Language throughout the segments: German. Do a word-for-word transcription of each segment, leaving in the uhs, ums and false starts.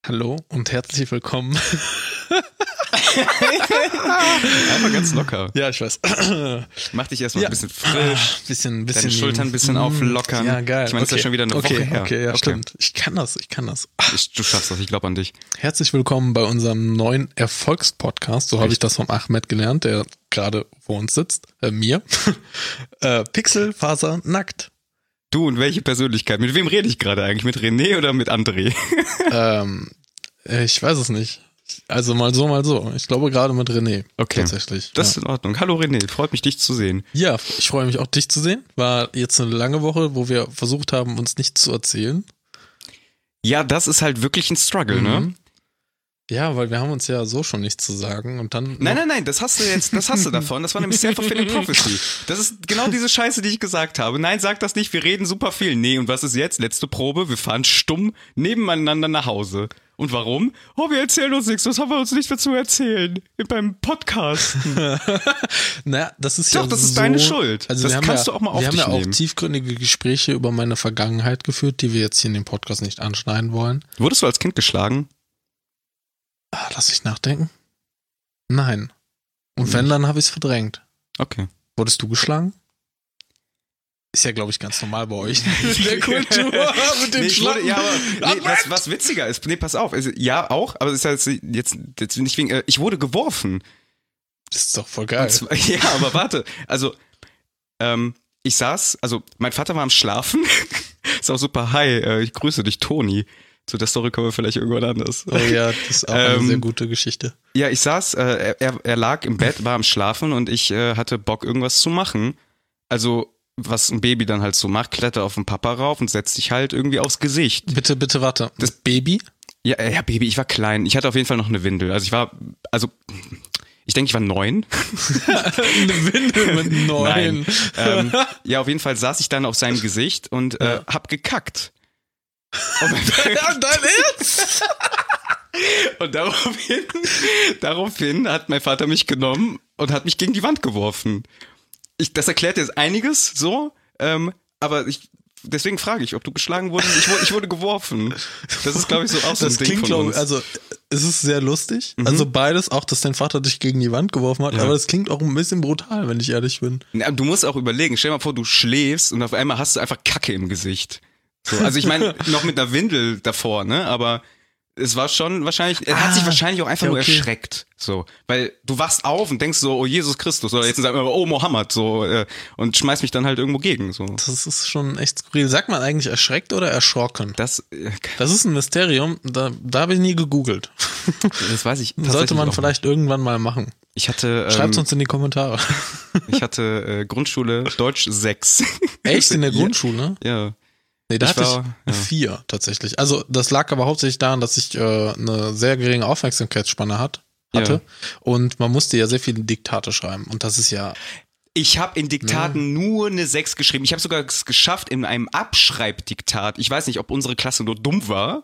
Hallo und herzlich willkommen. Einfach ganz locker. Ja, ich weiß. Mach dich erstmal Ja. ein bisschen frisch. Bisschen, bisschen. Deine Schultern ein bisschen auflockern. Ja, geil. Ich meine, es ist ja schon wieder eine okay, Woche her. Okay, ja, Okay. stimmt. Ich kann das, ich kann das. Ich, du schaffst das, ich glaube an dich. Herzlich willkommen bei unserem neuen Erfolgspodcast. So habe ich das vom Ahmed gelernt, der gerade vor uns sitzt. Äh, mir. äh, Pixelfaser nackt. Du und welche Persönlichkeit? Mit wem rede ich gerade eigentlich? Mit René oder mit André? ähm, ich weiß es nicht. Also mal so, mal so. Ich glaube gerade mit René. Okay. Tatsächlich. Das ja. ist in Ordnung. Hallo René, freut mich, dich zu sehen. Ja, ich freue mich auch, dich zu sehen. War jetzt eine lange Woche, wo wir versucht haben, uns nichts zu erzählen. Ja, das ist halt wirklich ein Struggle, Mhm. ne? Ja, weil wir haben uns ja so schon nichts zu sagen und dann. Nein, nein, nein, das hast du jetzt, das hast du davon. Das war nämlich Self-Fulfilling Prophecy. Das ist genau diese Scheiße, die ich gesagt habe. Nein, sag das nicht, wir reden super viel. Nee, und was ist jetzt? Letzte Probe, wir fahren stumm nebeneinander nach Hause. Und warum? Oh, wir erzählen uns nichts, was haben wir uns nicht dazu erzählen? Beim Podcast. Naja, das ist Doch, ja das ist so, deine Schuld. Also Das wir haben kannst ja, du auch mal auf Wir haben dich ja auch nehmen. tiefgründige Gespräche über meine Vergangenheit geführt, die wir jetzt hier in dem Podcast nicht anschneiden wollen. Wurdest du als Kind geschlagen? Ah, lass ich nachdenken. Nein. Und Nicht. wenn, dann habe ich es verdrängt. Okay. Wurdest du geschlagen? Ist ja, glaube ich, ganz normal bei euch. In der Kultur mit den Nee, ich wurde, Schlappen. ja, aber nee, was, was witziger ist, nee, pass auf, also, ja auch, aber es ist halt jetzt, jetzt nicht wegen, äh, ich wurde geworfen. Das ist doch voll geil. Und zwar, ja, aber warte, also ähm, ich saß, also mein Vater war am Schlafen, ist auch super, hi, äh, ich grüße dich, Toni. Zu der Story kommen wir vielleicht irgendwann anders. Oh ja, das ist auch eine Ähm, sehr gute Geschichte. Ja, ich saß, äh, er, er lag im Bett, war am Schlafen und ich äh, hatte Bock, irgendwas zu machen. Also, was ein Baby dann halt so macht, kletter auf den Papa rauf und setzt sich halt irgendwie aufs Gesicht. Bitte, bitte, warte. Das Baby? Ja, äh, ja, Baby, ich war klein. Ich hatte auf jeden Fall noch eine Windel. Also ich war, also ich denke, ich war neun. Eine Windel mit neun. Nein. ähm, ja, auf jeden Fall saß ich dann auf seinem Gesicht und äh, Ja. hab gekackt. Und, Ja, dein Ernst? und daraufhin, daraufhin hat mein Vater mich genommen und hat mich gegen die Wand geworfen. Ich, das erklärt jetzt einiges so, ähm, aber ich, deswegen frage ich, ob du geschlagen wurdest. Ich wurde, ich wurde geworfen. Das ist, glaube ich, so auch so ein Das Ding klingt, von glaube uns. ich, also es ist sehr lustig. Mhm. Also beides, auch, dass dein Vater dich gegen die Wand geworfen hat, Ja. aber das klingt auch ein bisschen brutal, wenn ich ehrlich bin. Na, du musst auch überlegen, stell dir mal vor, du schläfst und auf einmal hast du einfach Kacke im Gesicht. So, also ich meine, noch mit einer Windel davor, ne? Aber es war schon wahrscheinlich, er hat Ah, sich wahrscheinlich auch einfach ja, nur okay. erschreckt. So, weil du wachst auf und denkst so, oh Jesus Christus, oder jetzt sagen wir, oh Mohammed, so, äh, und schmeißt mich dann halt irgendwo gegen. So. Das ist schon echt skurril. Sagt man eigentlich erschreckt oder erschrocken? Das, äh, Das ist ein Mysterium, da, da habe ich nie gegoogelt. das weiß ich. Sollte tatsächlich man auch vielleicht irgendwann mal machen. nicht. Ich hatte, Schreibt's ähm, uns in die Kommentare. ich hatte äh, Grundschule Deutsch sechs. Echt? In der Grundschule? Ja. Nee, da Ich hatte war- ich ja. vier tatsächlich. Also das lag aber hauptsächlich daran, dass ich äh, eine sehr geringe Aufmerksamkeitsspanne hat, hatte. Ja. Und man musste ja sehr viele Diktate schreiben. Und das ist ja... Ich habe in Diktaten nur eine sechs geschrieben. Ich habe sogar es geschafft in einem Abschreibdiktat. Ich weiß nicht, ob unsere Klasse nur dumm war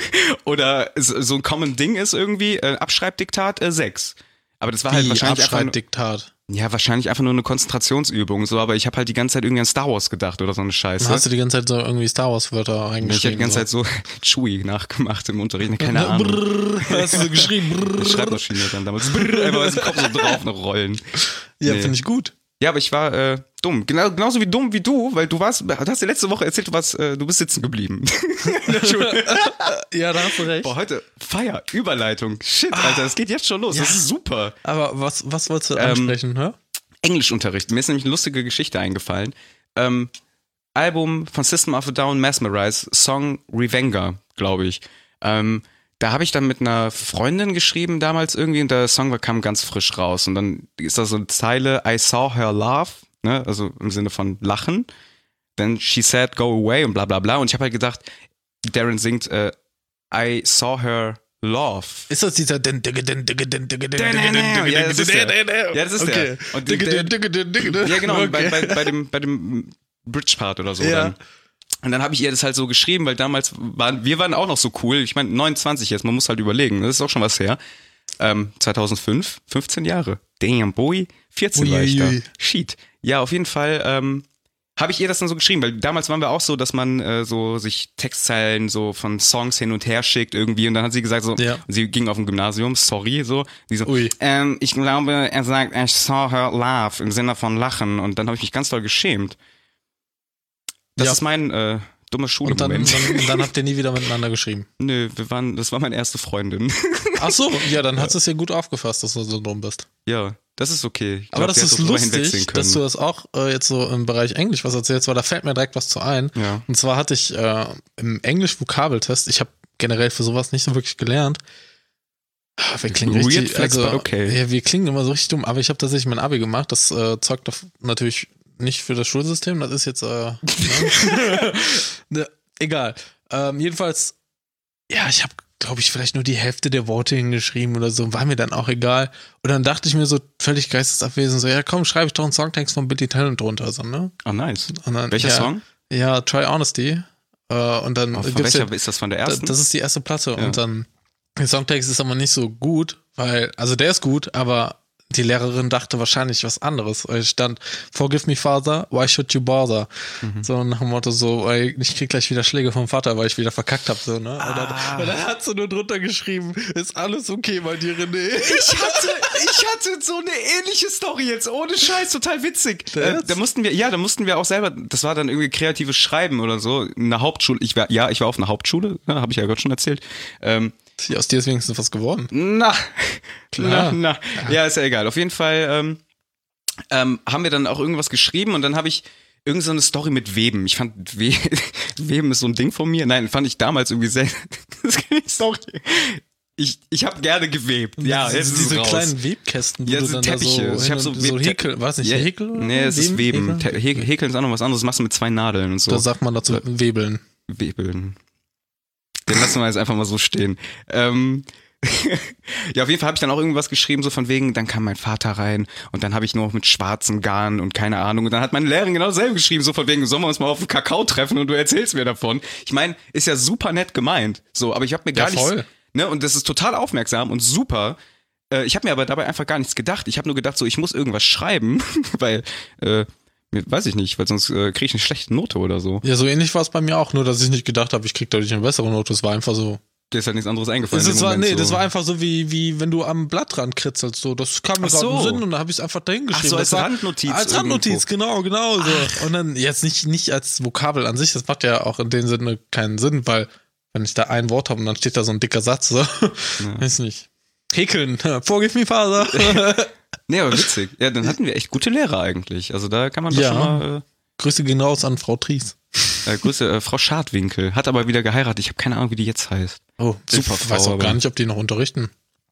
oder es so ein common Ding ist irgendwie. Äh, Abschreibdiktat äh, sechs. Aber das war halt Wie wahrscheinlich einfach, nur- Abschreiddiktat. ja, wahrscheinlich einfach nur eine Konzentrationsübung. So, aber ich habe halt die ganze Zeit irgendwie an Star Wars gedacht oder so eine Scheiße. Dann hast du die ganze Zeit so irgendwie Star Wars Wörter ich habe reingeschrieben. die ganze Zeit so Chewie nachgemacht im Unterricht. Keine Ahnung. Brrr, hast du so geschrieben. Brrr. Schreibmaschine dann damals. Brrr, einfach aus dem Kopf so drauf noch rollen. Ja, Nee. finde ich gut. Ja, aber ich war äh, dumm. Genau, genauso wie dumm wie du, weil du warst, du hast dir letzte Woche erzählt, du warst, äh, du bist sitzen geblieben. In der Schule. Ja, da hast du recht. Boah, heute Feier, Überleitung. Shit, Alter, das geht jetzt schon los. Ja. Das ist super. Aber was, was wolltest du Ähm, ansprechen, hä? Englischunterricht. Mir ist nämlich eine lustige Geschichte eingefallen. Ähm, Album von System of a Down, Mesmerize, Song Revenger, glaube ich. Ähm, da habe ich dann mit einer Freundin geschrieben damals irgendwie und der Song war, kam ganz frisch raus. Und dann ist da so eine Zeile, I saw her laugh, ne? Also im Sinne von lachen. Then she said go away und bla bla bla. Und ich habe halt gedacht, Darren singt äh, I saw her love. Ist das dieser den digge den digge den digge den Ja, das ist der. Ja, das ist der. Und Digge der- den digge den digge den. Ja, genau, bei, Okay. bei, bei dem, bei dem Bridge-Part oder so. Ja. Dann. Und dann habe ich ihr das halt so geschrieben, weil damals waren, wir waren auch noch so cool. Ich meine, neunundzwanzig jetzt, man muss halt überlegen, das ist auch schon was her. Ähm, zweitausendfünf, fünfzehn Jahre. Damn, boy. vierzehn war ich da. Uiuiui. Shit. Ja, auf jeden Fall, ähm, habe ich ihr das dann so geschrieben, weil damals waren wir auch so, dass man äh, so sich Textzeilen so von Songs hin und her schickt irgendwie und dann hat sie gesagt so, Ja. sie ging auf ein Gymnasium, sorry, so, die so, Ui. ähm, ich glaube, er sagt, I saw her laugh im Sinne von lachen und dann habe ich mich ganz doll geschämt. Das Ja. ist mein äh, dummer Und dann, Schule-Moment. dann, und dann habt ihr nie wieder miteinander geschrieben. Nö, wir waren, das war meine erste Freundin. Ach so, ja, dann hat es ja gut aufgefasst, dass du so dumm bist. Ja, das ist okay. Ich Aber glaub, das die hat ist drüber lustig, hinwegsehen können. dass du das auch äh, jetzt so im Bereich Englisch was erzählst, weil da fällt mir direkt was zu ein. Ja. Und zwar hatte ich äh, im Englisch-Vokabeltest, ich habe generell für sowas nicht so wirklich gelernt. Ah, Wir klingen Weird richtig, flex, also, but okay. ja, wir klingen immer so richtig dumm, aber ich habe tatsächlich mein Abi gemacht. Das äh, zeugt doch natürlich nicht für das Schulsystem, das ist jetzt, äh, ne? ne, egal. Ähm, jedenfalls, ja, ich habe, glaube ich, vielleicht nur die Hälfte der Worte hingeschrieben oder so, war mir dann auch egal. Und dann dachte ich mir so völlig geistesabwesend, so, ja komm, schreibe ich doch einen Songtext von Billy Talent drunter, so, ne? Oh, nice. Und dann, Welcher ja, Song? Ja, Try Honesty. Äh, und dann Oh, von gibt's welcher ja, ist das von der da- ersten? das ist die erste Platte. Ja. Und dann, der Songtext ist aber nicht so gut, weil, also der ist gut, aber die Lehrerin dachte wahrscheinlich was anderes. Es stand, Forgive me, Father, why should you bother? Mhm. So nach dem Motto so, ey, ich krieg gleich wieder Schläge vom Vater, weil ich wieder verkackt hab, so, ne? Und, dann, Ah. und dann hat sie nur drunter geschrieben, ist alles okay bei dir, René. Ich hatte, ich hatte so eine ähnliche Story jetzt, ohne Scheiß, total witzig. Der Äh, Ernst? da mussten wir, ja, da mussten wir auch selber, das war dann irgendwie kreatives Schreiben oder so, in einer Hauptschule, ich war, ja, ich war auf einer Hauptschule, ne, habe ich ja gerade schon erzählt. Ähm, Aus dir ist wenigstens was geworden. na, Klar. na, na, ja, ist ja egal. Auf jeden Fall ähm, ähm, haben wir dann auch irgendwas geschrieben und dann habe ich irgend so eine Story mit Weben. Ich fand, We Weben ist so ein Ding von mir. Nein, fand ich damals irgendwie sehr, das ist keine Story. Ich, ich habe gerne gewebt. Ja, diese, jetzt ist diese es raus. kleinen Webkästen, wo Ja, du so dann da so, Teppiche. Ich hin hab so und- so Webte- Häkel, weiß nicht, Ja, Häkel? Oder? Nee, es ist Weben. Häkeln? Te- Hä- Häkeln ist auch noch was anderes. Das machst du mit zwei Nadeln und so. Da sagt man dazu Webeln. Webeln. Den lassen wir jetzt einfach mal so stehen. Ähm, ja, auf jeden Fall habe ich dann auch irgendwas geschrieben, so von wegen, dann kam mein Vater rein und dann habe ich nur noch mit schwarzem Garn und keine Ahnung. Und dann hat meine Lehrerin genau dasselbe geschrieben, so von wegen, sollen wir uns mal auf den Kakao treffen und du erzählst mir davon. Ich meine, ist ja super nett gemeint, so, aber ich habe mir gar Ja, voll. nichts, ne, und das ist total aufmerksam und super. Äh, ich habe mir aber dabei einfach gar nichts gedacht. Ich habe nur gedacht, so, ich muss irgendwas schreiben, weil, äh, weiß ich nicht, weil sonst äh, kriege ich eine schlechte Note oder so. Ja, so ähnlich war es bei mir auch, nur dass ich nicht gedacht habe, ich krieg dadurch eine bessere Note. Es war einfach so. Dir ist halt nichts anderes eingefallen. Das, in ist, dem war, Moment, nee, das so. war einfach so, wie, wie wenn du am Blattrand kritzelst. So. Das kam mir Ach gerade so. in den Sinn und dann habe ich es einfach dahin geschrieben. Ach so, als das war, Randnotiz Als Randnotiz, irgendwo. genau, genau. So. Und dann jetzt nicht, nicht als Vokabel an sich, das macht ja auch in dem Sinne keinen Sinn, weil wenn ich da ein Wort habe und dann steht da so ein dicker Satz, so. Ja. Weiß nicht. Häkeln, forgive me, Father. Nee, aber witzig. Ja, dann hatten wir echt gute Lehrer eigentlich. Also da kann man doch Ja. schon mal... Grüße gehen raus an Frau Tries. Äh, Grüße, äh, Frau Schadwinkel. Hat aber wieder geheiratet. Ich habe keine Ahnung, wie die jetzt heißt. Oh, super. Ich weiß auch gar nicht, ob die noch unterrichten.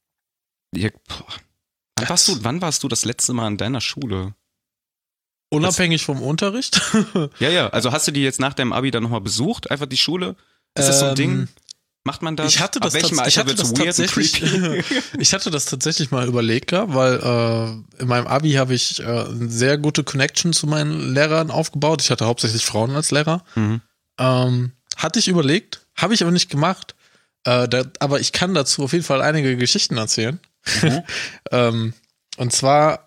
Ja, boah. Wann, warst du, wann warst du das letzte Mal in deiner Schule? Unabhängig vom Unterricht? Ja, ja. Also hast du die jetzt nach deinem Abi dann nochmal besucht? Einfach die Schule? Ist das so ein Ähm, Ding? Macht man das? Ich hatte das, Ab welchem tats- ich Alter hatte wird's das weird und tatsächlich, creepy? ich hatte das tatsächlich mal überlegt gehabt, weil äh, in meinem Abi habe ich äh, eine sehr gute Connection zu meinen Lehrern aufgebaut. Ich hatte hauptsächlich Frauen als Lehrer. Mhm. Ähm, hatte ich überlegt, habe ich aber nicht gemacht. Äh, da, aber ich kann dazu auf jeden Fall einige Geschichten erzählen. Mhm. ähm, und zwar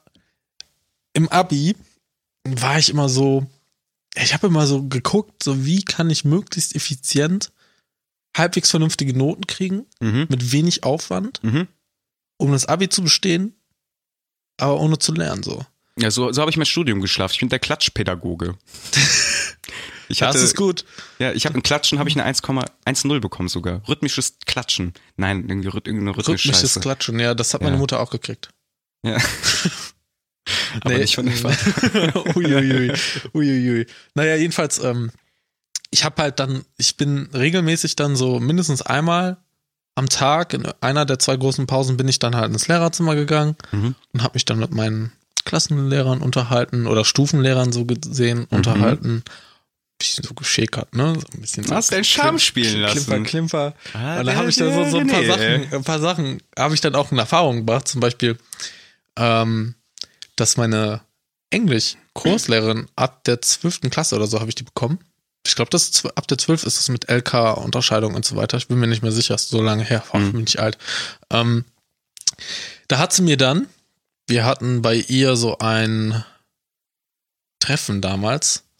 im Abi war ich immer so, ich habe immer so geguckt, so wie kann ich möglichst effizient halbwegs vernünftige Noten kriegen, Mhm. mit wenig Aufwand, Mhm. um das Abi zu bestehen, aber ohne zu lernen, so. Ja, so, so habe ich mein Studium geschlafen. Ich bin der Klatschpädagoge. Ich Das hatte, ist gut. ja, ich habe im Klatschen habe ich eine eins Komma eins null bekommen sogar. Rhythmisches Klatschen. Nein, irgendwie rhyth- irgendeine rhythmische Rhythmisches Scheiße. Klatschen, ja, das hat meine Ja. Mutter auch gekriegt. Ja. Aber Nee. nicht von der Vater. Uiuiui. Uiuiui. Naja, jedenfalls, ähm, ich habe halt dann, ich bin regelmäßig dann so mindestens einmal am Tag, in einer der zwei großen Pausen bin ich dann halt ins Lehrerzimmer gegangen Mhm. und habe mich dann mit meinen Klassenlehrern unterhalten oder Stufenlehrern so gesehen Mhm. unterhalten. Bisschen so geschäkert, ne? So ein bisschen so Hast deinen Charme spielen lassen. Klimper, Klimper. Ah, Und da habe ich dann so, so ein paar nee, Sachen, ey. ein paar Sachen habe ich dann auch in Erfahrung gebracht. Zum Beispiel, ähm, dass meine Englisch-Kurslehrerin ab der zwölften Klasse oder so habe ich die bekommen. Ich glaube, das ist zw- ab der zwölf ist es mit L K-Unterscheidung und so weiter. Ich bin mir nicht mehr sicher, ist so lange her, oh, ich bin nicht alt. Ähm, da hat sie mir dann, wir hatten bei ihr so ein Treffen damals,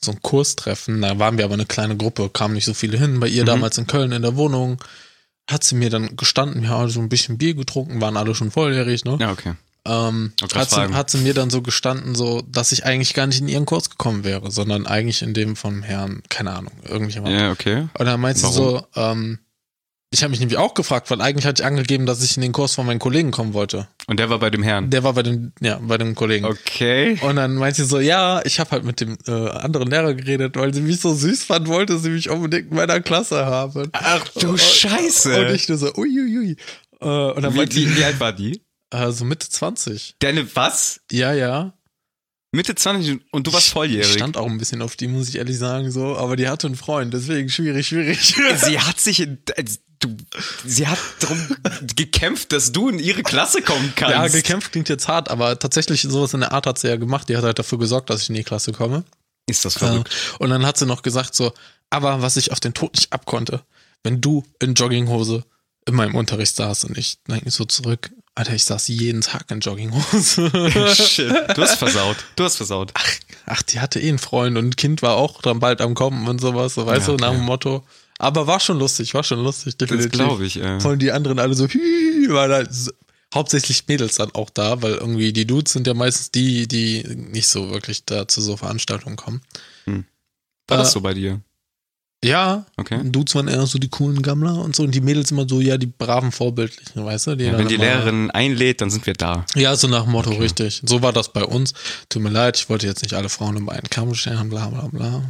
so ein Kurstreffen, da waren wir aber eine kleine Gruppe, kamen nicht so viele hin, bei ihr Mhm. damals in Köln in der Wohnung, hat sie mir dann gestanden, ja, so ein bisschen Bier getrunken, waren alle schon volljährig, ne? Ja, okay. Ähm, Okay, hat, sie, fragen. hat sie mir dann so gestanden, so, dass ich eigentlich gar nicht in ihren Kurs gekommen wäre, sondern eigentlich in dem vom Herrn, keine Ahnung, irgendjemand. Ja, okay. Und dann meint sie Warum? so, ähm, ich habe mich nämlich auch gefragt, weil eigentlich hatte ich angegeben, dass ich in den Kurs von meinen Kollegen kommen wollte. Und der war bei dem Herrn. Der war bei dem, ja, bei dem Kollegen. Okay. Und dann meinte sie so, ja, ich habe halt mit dem äh, anderen Lehrer geredet, weil sie mich so süß fand, wollte sie mich unbedingt in meiner Klasse haben. Ach du Scheiße. Und ich nur so, uiuiui. Äh, und dann Wie, meinte wie, sie, wie alt war die? äh, so Mitte zwanzig. Deine was? Ja, ja. Mitte zwanzig und du warst Ich volljährig. stand auch ein bisschen auf die, muss ich ehrlich sagen, so, aber die hatte einen Freund, deswegen schwierig, schwierig. Sie hat sich in, äh, du, sie hat darum gekämpft, dass du in ihre Klasse kommen kannst. Ja, gekämpft klingt jetzt hart, aber tatsächlich sowas in der Art hat sie ja gemacht. Die hat halt dafür gesorgt, dass ich in die Klasse komme. Ist das verrückt? Äh, und dann hat sie noch gesagt so, aber was ich auf den Tod nicht abkonnte, wenn du in Jogginghose in meinem Unterricht saß und ich denke so zurück, Alter, ich saß jeden Tag in Jogginghose. Shit. Du hast versaut. Du hast versaut. Ach, ach, die hatte eh einen Freund und ein Kind war auch dann bald am Kommen und sowas, so, weißt Ja, du, nach okay. dem Motto. Aber war schon lustig, war schon lustig, Das definitiv. glaube ich, ey. Voll die anderen alle so, hü, war da so, hauptsächlich Mädels dann auch da, weil irgendwie die Dudes sind ja meistens die, die nicht so wirklich da zu so Veranstaltungen kommen. War das Äh, so bei dir? Ja, Okay. Dudes waren eher so die coolen Gammler und so und die Mädels immer so, ja, die braven Vorbildlichen, weißt du? Die Ja, dann wenn die immer, Lehrerin einlädt, dann sind wir da. Ja, so nach dem Motto, richtig. So war das bei uns. Tut mir leid, ich wollte jetzt nicht alle Frauen über einen Kamm scheren, bla bla bla.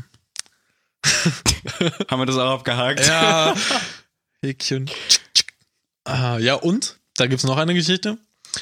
Haben wir das auch abgehakt? Ja, Häkchen. Ah, ja, und? Da gibt's noch eine Geschichte.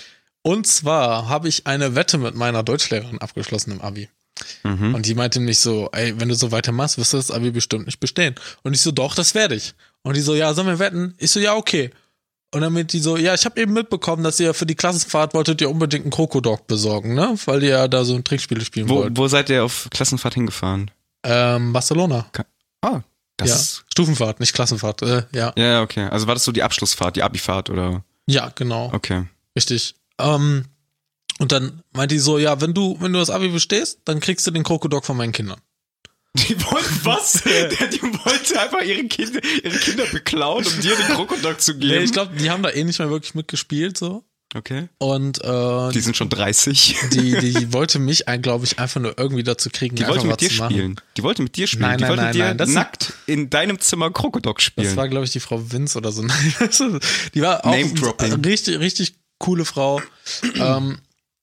Und zwar habe ich eine Wette mit meiner Deutschlehrerin abgeschlossen im Abi. Mhm. Und die meinte nicht so, ey, wenn du so weitermachst, wirst du das Abi bestimmt nicht bestehen. Und ich so, doch, das werde ich. Und die so, ja, sollen wir wetten? Ich so, ja, okay. Und dann mit die so, ja, ich habe eben mitbekommen, dass ihr für die Klassenfahrt wolltet ihr unbedingt einen Krokodok besorgen, ne? Weil ihr ja da so ein Trickspiele spielen Wo, wollt. wo seid ihr auf Klassenfahrt hingefahren? Ähm, Barcelona. Ah, das Ja. ist. Stufenfahrt, nicht Klassenfahrt. Äh, ja. Ja, okay. Also war das so die Abschlussfahrt, die Abifahrt oder? Ja, genau. Okay. Richtig. Ähm, und dann meinte die so, ja, wenn du, wenn du das Abi bestehst, dann kriegst du den Krokodok von meinen Kindern. Die wollten was? Die wollte einfach ihre Kinder, ihre Kinder beklauen, um dir den Krokodok zu geben. Nee, ich glaube, die haben da eh nicht mehr wirklich mitgespielt, so. Okay. Und äh, Die sind schon dreißig. die, die wollte mich, glaube ich, einfach nur irgendwie dazu kriegen, Die einfach wollte mit was dir zu machen. spielen. Die wollte mit dir spielen. Nein, die nein, wollte nein, mit dir nein, das sind- nackt in deinem Zimmer Krokodok spielen. Das war, glaube ich, die Frau Vince oder so. Nein, das ist- die war auch Name-Dropping. eine richtig, richtig coole Frau. ähm,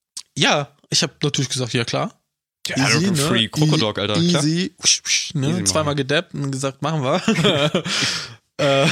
ja, ich habe natürlich gesagt, ja klar. Ja, free Krokodok, Alter, klar. Easy, Usch, usch, ne? Easy machen. Zweimal gedappt und gesagt, machen wir. äh,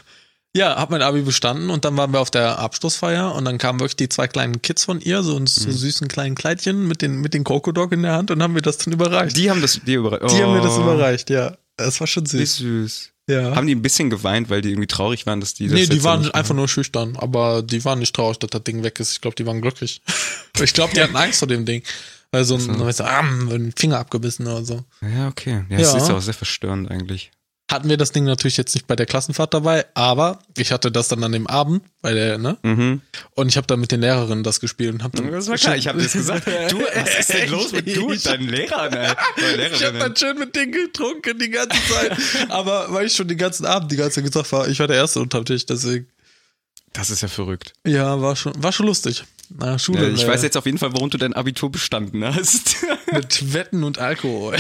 ja, hab mein Abi bestanden und dann waren wir auf der Abschlussfeier und dann kamen wirklich die zwei kleinen Kids von ihr, so in so Mhm. süßen kleinen Kleidchen mit den, mit den Krokodok in der Hand und haben mir das dann überreicht. Die haben das dir überreicht. Die haben mir das Oh, überreicht, ja. Das war schon Wie süß. süß. Ja. Haben die ein bisschen geweint, weil die irgendwie traurig waren, dass die das Nee, jetzt die so waren nicht einfach nur schüchtern, aber die waren nicht traurig, dass das Ding weg ist. Ich glaube, die waren glücklich. Ich glaube, die hatten Angst vor dem Ding. Weil so ein, Ach so. weißt du, ah, ein Finger abgebissen oder so. machen? Ja, okay. Ja, das Ja. ist auch sehr verstörend eigentlich. Hatten wir das Ding natürlich jetzt nicht bei der Klassenfahrt dabei, aber ich hatte das dann an dem Abend bei der, ne? Mhm. Und ich habe dann mit den Lehrerinnen das gespielt und habe dann Das war klar, ich habe das gesagt. Du, was ist denn los mit du und deinen Lehrern, ey? Oder Ich habe Lehrerinnen? dann schön mit denen getrunken die ganze Zeit. Aber weil ich schon den ganzen Abend die ganze Zeit gesagt war, ich war der Erste unterm Tisch, deswegen. Das ist ja verrückt. Ja, war schon, war schon lustig. Na, Schule. Ja, ich äh, weiß jetzt auf jeden Fall, warum du dein Abitur bestanden hast. Mit Wetten und Alkohol.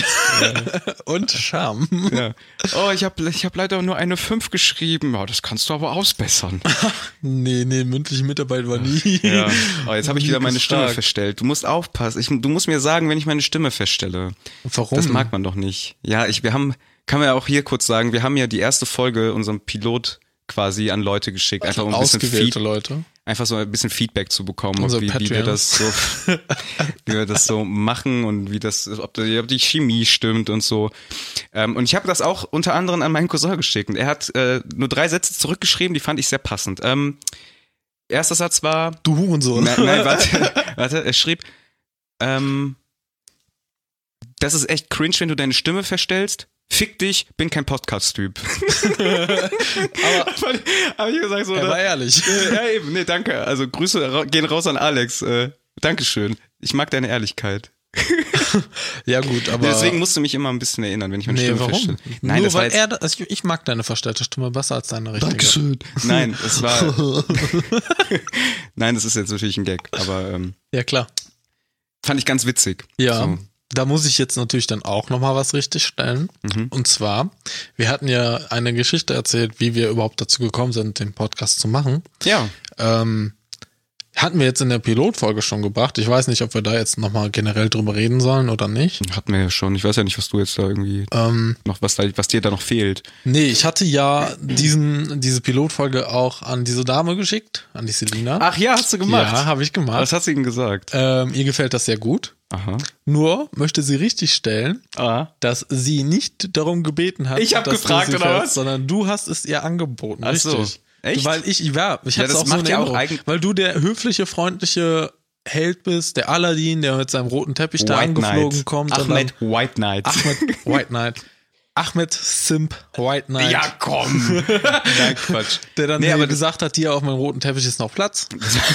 Und Charme. Ja. Oh, ich habe ich hab leider nur eine fünf geschrieben. Ja, das kannst du aber ausbessern. Nee, nee, mündliche Mitarbeit war nie. Ja. Oh, jetzt habe ich nie wieder meine Stimme gefragt. verstellt. Du musst aufpassen. Ich, du musst mir sagen, wenn ich meine Stimme feststelle. Warum? Das mag man doch nicht. Ja, ich, wir haben, kann man ja auch hier kurz sagen, wir haben ja die erste Folge unserem Pilot quasi an Leute geschickt, einfach um ein bisschen, Ausgewählte Feed, Leute. einfach so ein bisschen Feedback zu bekommen, Unser ob, wie, wie wir Patreon. das so, wie wir das so machen und wie das, ob die, ob die Chemie stimmt und so. Ähm, und ich habe das auch unter anderem an meinen Cousin geschickt. Und er hat äh, nur drei Sätze zurückgeschrieben, die fand ich sehr passend. Ähm, erster Satz war, Du Hurensohn. Nein, nein, warte, warte, er schrieb, ähm, das ist echt cringe, wenn du deine Stimme verstellst. Fick dich, bin kein Podcast-Typ. aber hab ich gesagt so, Er oder? war ehrlich. Äh, ja, eben, nee, danke. Also Grüße ra- gehen raus an Alex. Äh, Dankeschön. Ich mag deine Ehrlichkeit. Ja gut, aber... Deswegen musst du mich immer ein bisschen erinnern, wenn ich meine nee, Stimme warum? feststelle. Nein, Nur das war weil jetzt, er, also ich, ich mag deine verstellte Stimme besser als deine richtige. Dankeschön. Nein, es war... Nein, das ist jetzt natürlich ein Gag, aber ähm, Ja, klar. fand ich ganz witzig. Ja, So. da muss ich jetzt natürlich dann auch nochmal was richtig stellen. Mhm. Und zwar, wir hatten ja eine Geschichte erzählt, wie wir überhaupt dazu gekommen sind, den Podcast zu machen. Ja. Ähm, hatten wir jetzt in der Pilotfolge schon gebracht. Ich weiß nicht, ob wir da jetzt nochmal generell drüber reden sollen oder nicht. Hatten wir ja schon. Ich weiß ja nicht, was du jetzt da irgendwie Ähm, noch, was, da, was dir da noch fehlt. nee, ich hatte ja diesen, diese Pilotfolge auch an diese Dame geschickt, an die Selina. Ach ja, hast du gemacht. Ja, habe ich gemacht. Was hast du ihm gesagt? Ähm, ihr gefällt das sehr gut. Aha. Nur möchte sie richtig stellen, Ah. dass sie nicht darum gebeten hat, Ich hab dass gefragt, du sie oder fährst, was? sondern du hast es ihr angeboten. Ach so. Richtig. Echt? Weil ich, ja, ich Ja, hab's das auch so macht in ja auch Erinnerung, eigen- weil du der höfliche, freundliche Held bist, der Aladdin, der mit seinem roten Teppich da White angeflogen Knight. kommt. Ahmed und White Knight. dann Ahmed White Knight. Ahmed Simp White Knight. Ja, komm. Nein, Quatsch. Der dann Nee, hier aber gesagt hat, hier auf meinem roten Teppich ist noch Platz.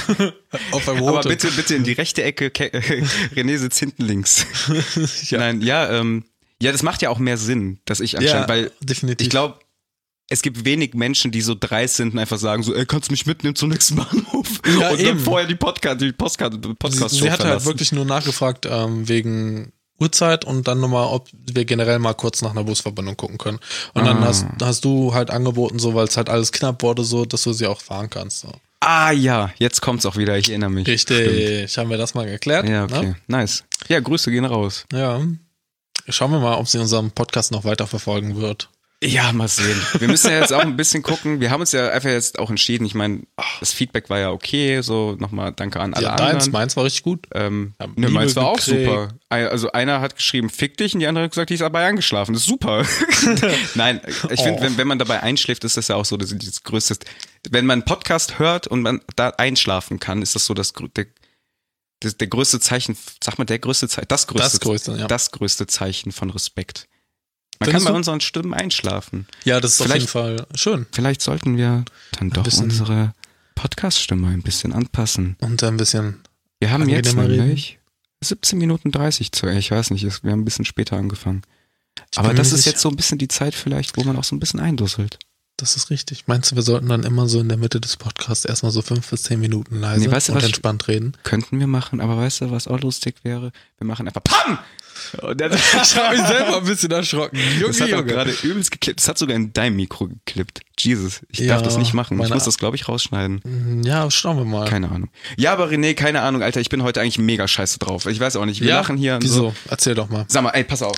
auf einem roten. Aber bitte, bitte in die rechte Ecke. Ke- René sitzt hinten links. Ja. Nein, ja, ähm, ja, das macht ja auch mehr Sinn, dass ich anscheinend, Ja, weil definitiv. ich glaube, es gibt wenig Menschen, die so dreist sind und einfach sagen so, ey, kannst du mich mitnehmen zum nächsten Bahnhof? Ja, und eben. dann vorher die Podcast, die Podcast, Podcast Sie, sie hat halt wirklich nur nachgefragt ähm, wegen Uhrzeit und dann nochmal, ob wir generell mal kurz nach einer Busverbindung gucken können. Und dann Ah. hast, hast du halt angeboten, so weil es halt alles knapp wurde, so dass du sie auch fahren kannst. So. Ah ja, jetzt kommt's auch wieder, ich erinnere mich. Richtig, haben wir das mal geklärt. Ja, okay, Ne? nice. Ja, Grüße gehen raus. Ja. Schauen wir mal, ob sie unseren Podcast noch weiter verfolgen wird. Ja, mal sehen. Wir müssen ja jetzt auch ein bisschen gucken. Wir haben uns ja einfach jetzt auch entschieden. Ich meine, das Feedback war ja okay. So, nochmal danke an alle Ja, anderen. deins, meins war richtig gut. Ähm, Haben ne, meins Liebe war auch gekriegt. super. Ein- Also einer hat geschrieben, fick dich, und die andere hat gesagt, die ist dabei eingeschlafen. Das ist super. Nein, ich finde, Oh. wenn, wenn man dabei einschläft, ist das ja auch so das, das größte. Wenn man einen Podcast hört und man da einschlafen kann, ist das so das, grö- der, das der größte Zeichen, sag mal, der größte Zeichen, das größte, Das größte, ja. das größte Zeichen von Respekt. Man Findest kann bei du? unseren Stimmen einschlafen. Ja, das ist auf Vielleicht- jeden Fall schön. Vielleicht sollten wir dann doch bisschen- unsere Podcast-Stimme ein bisschen anpassen. Und ein bisschen. Wir haben jetzt Angenehmer reden. nämlich siebzehn Minuten dreißig zu, ich weiß nicht, es- wir haben ein bisschen später angefangen. Ich Aber bin das mir ist sicher. jetzt so ein bisschen die Zeit vielleicht, wo man auch so ein bisschen eindusselt. Das ist richtig. Meinst du, wir sollten dann immer so in der Mitte des Podcasts erstmal so fünf bis zehn Minuten leise Nee, weißt du, und was ich- entspannt reden? Könnten wir machen, aber weißt du, was auch lustig wäre? Wir machen einfach PAM! Und das, Ich habe mich selber ein bisschen erschrocken. Junge, das hat auch Junge. gerade übelst geklippt. Das hat sogar in deinem Mikro geklippt. Jesus, ich Ja, darf das nicht machen. Ich meine- muss das, glaube ich, rausschneiden. Ja, schauen wir mal. Keine Ahnung. Ja, aber René, keine Ahnung, Alter, ich bin heute eigentlich mega scheiße drauf. Ich weiß auch nicht, wir ja? lachen hier und Wieso? so. Erzähl doch mal. Sag mal, ey, pass auf.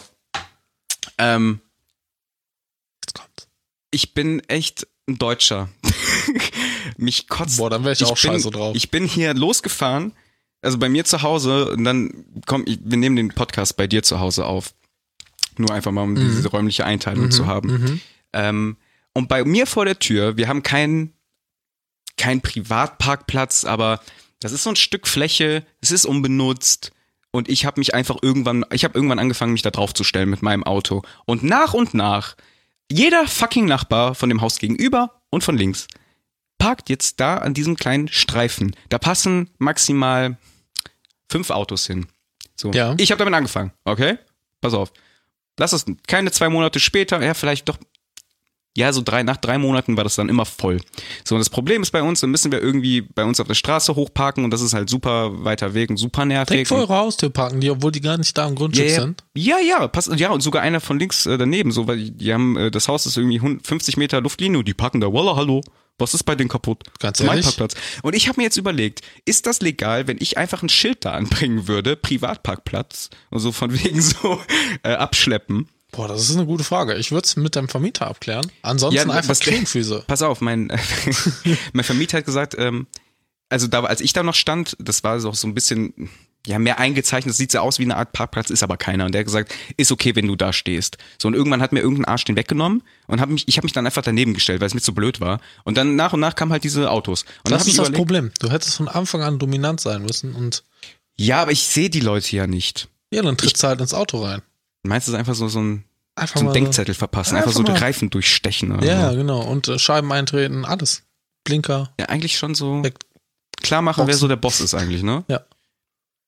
Ähm, Jetzt kommt's. ich bin echt ein Deutscher. Mich kotzt. Boah, dann wäre ich, auch bin, scheiße drauf. Ich bin hier losgefahren, also bei mir zu Hause, und dann komm, ich, wir nehmen den Podcast bei dir zu Hause auf. Nur einfach mal, um Mhm. diese räumliche Einteilung Mhm, zu haben. mhm. Ähm, und bei mir vor der Tür, wir haben keinen kein Privatparkplatz, aber das ist so ein Stück Fläche, es ist unbenutzt. Und ich habe mich einfach irgendwann, ich habe irgendwann angefangen, mich da drauf zu stellen mit meinem Auto. Und nach und nach, jeder fucking Nachbar von dem Haus gegenüber und von links parkt jetzt da an diesem kleinen Streifen. Da passen maximal fünf Autos hin. So. Ja. Ich habe damit angefangen, okay? Pass auf. Lass es keine zwei Monate später, ja, vielleicht doch. Ja, so drei, nach drei Monaten war das dann immer voll. So, und das Problem ist bei uns, dann müssen wir irgendwie bei uns auf der Straße hochparken, und das ist halt super weiter Weg und super nervig. Direkt vor eurer Haustür parken die, obwohl die gar nicht da im Grundstück Ja, ja, sind. ja, ja, passt, ja, und sogar einer von links äh, daneben, so, weil die, die haben, äh, das Haus ist irgendwie hund- fünfzig Meter Luftlinie, und die parken da, voila, hallo, was ist bei denen kaputt? Ganz Mein ehrlich? Parkplatz. Und ich habe mir jetzt überlegt, ist das legal, wenn ich einfach ein Schild da anbringen würde, Privatparkplatz, und so von wegen so äh, abschleppen? Boah, das ist eine gute Frage. Ich würde es mit deinem Vermieter abklären. Ansonsten Ja, einfach was- Kringfüße. Pass auf, mein, mein Vermieter hat gesagt, ähm, also da, als ich da noch stand, das war so, so ein bisschen, ja, mehr eingezeichnet, das sieht so aus wie eine Art Parkplatz, ist aber keiner. Und der hat gesagt, ist okay, wenn du da stehst. So, und irgendwann hat mir irgendein Arsch den weggenommen, und hab mich, ich habe mich dann einfach daneben gestellt, weil es mir zu blöd war. Und dann nach und nach kamen halt diese Autos. Und dann Das hab ich ist das überlegt, Problem. Du hättest von Anfang an dominant sein müssen und ja, aber ich sehe die Leute ja nicht. ja, dann trittst du halt ins Auto rein. Meinst du, es ist einfach so, so ein, Einfach so ein mal Denkzettel verpassen, einfach, Einfach so die mal- Reifen durchstechen oder Ja, so. genau. Und äh, Scheiben eintreten, alles. Blinker. Ja, eigentlich schon so Weg- klar machen, wer Boxen. so der Boss ist eigentlich, ne? Ja.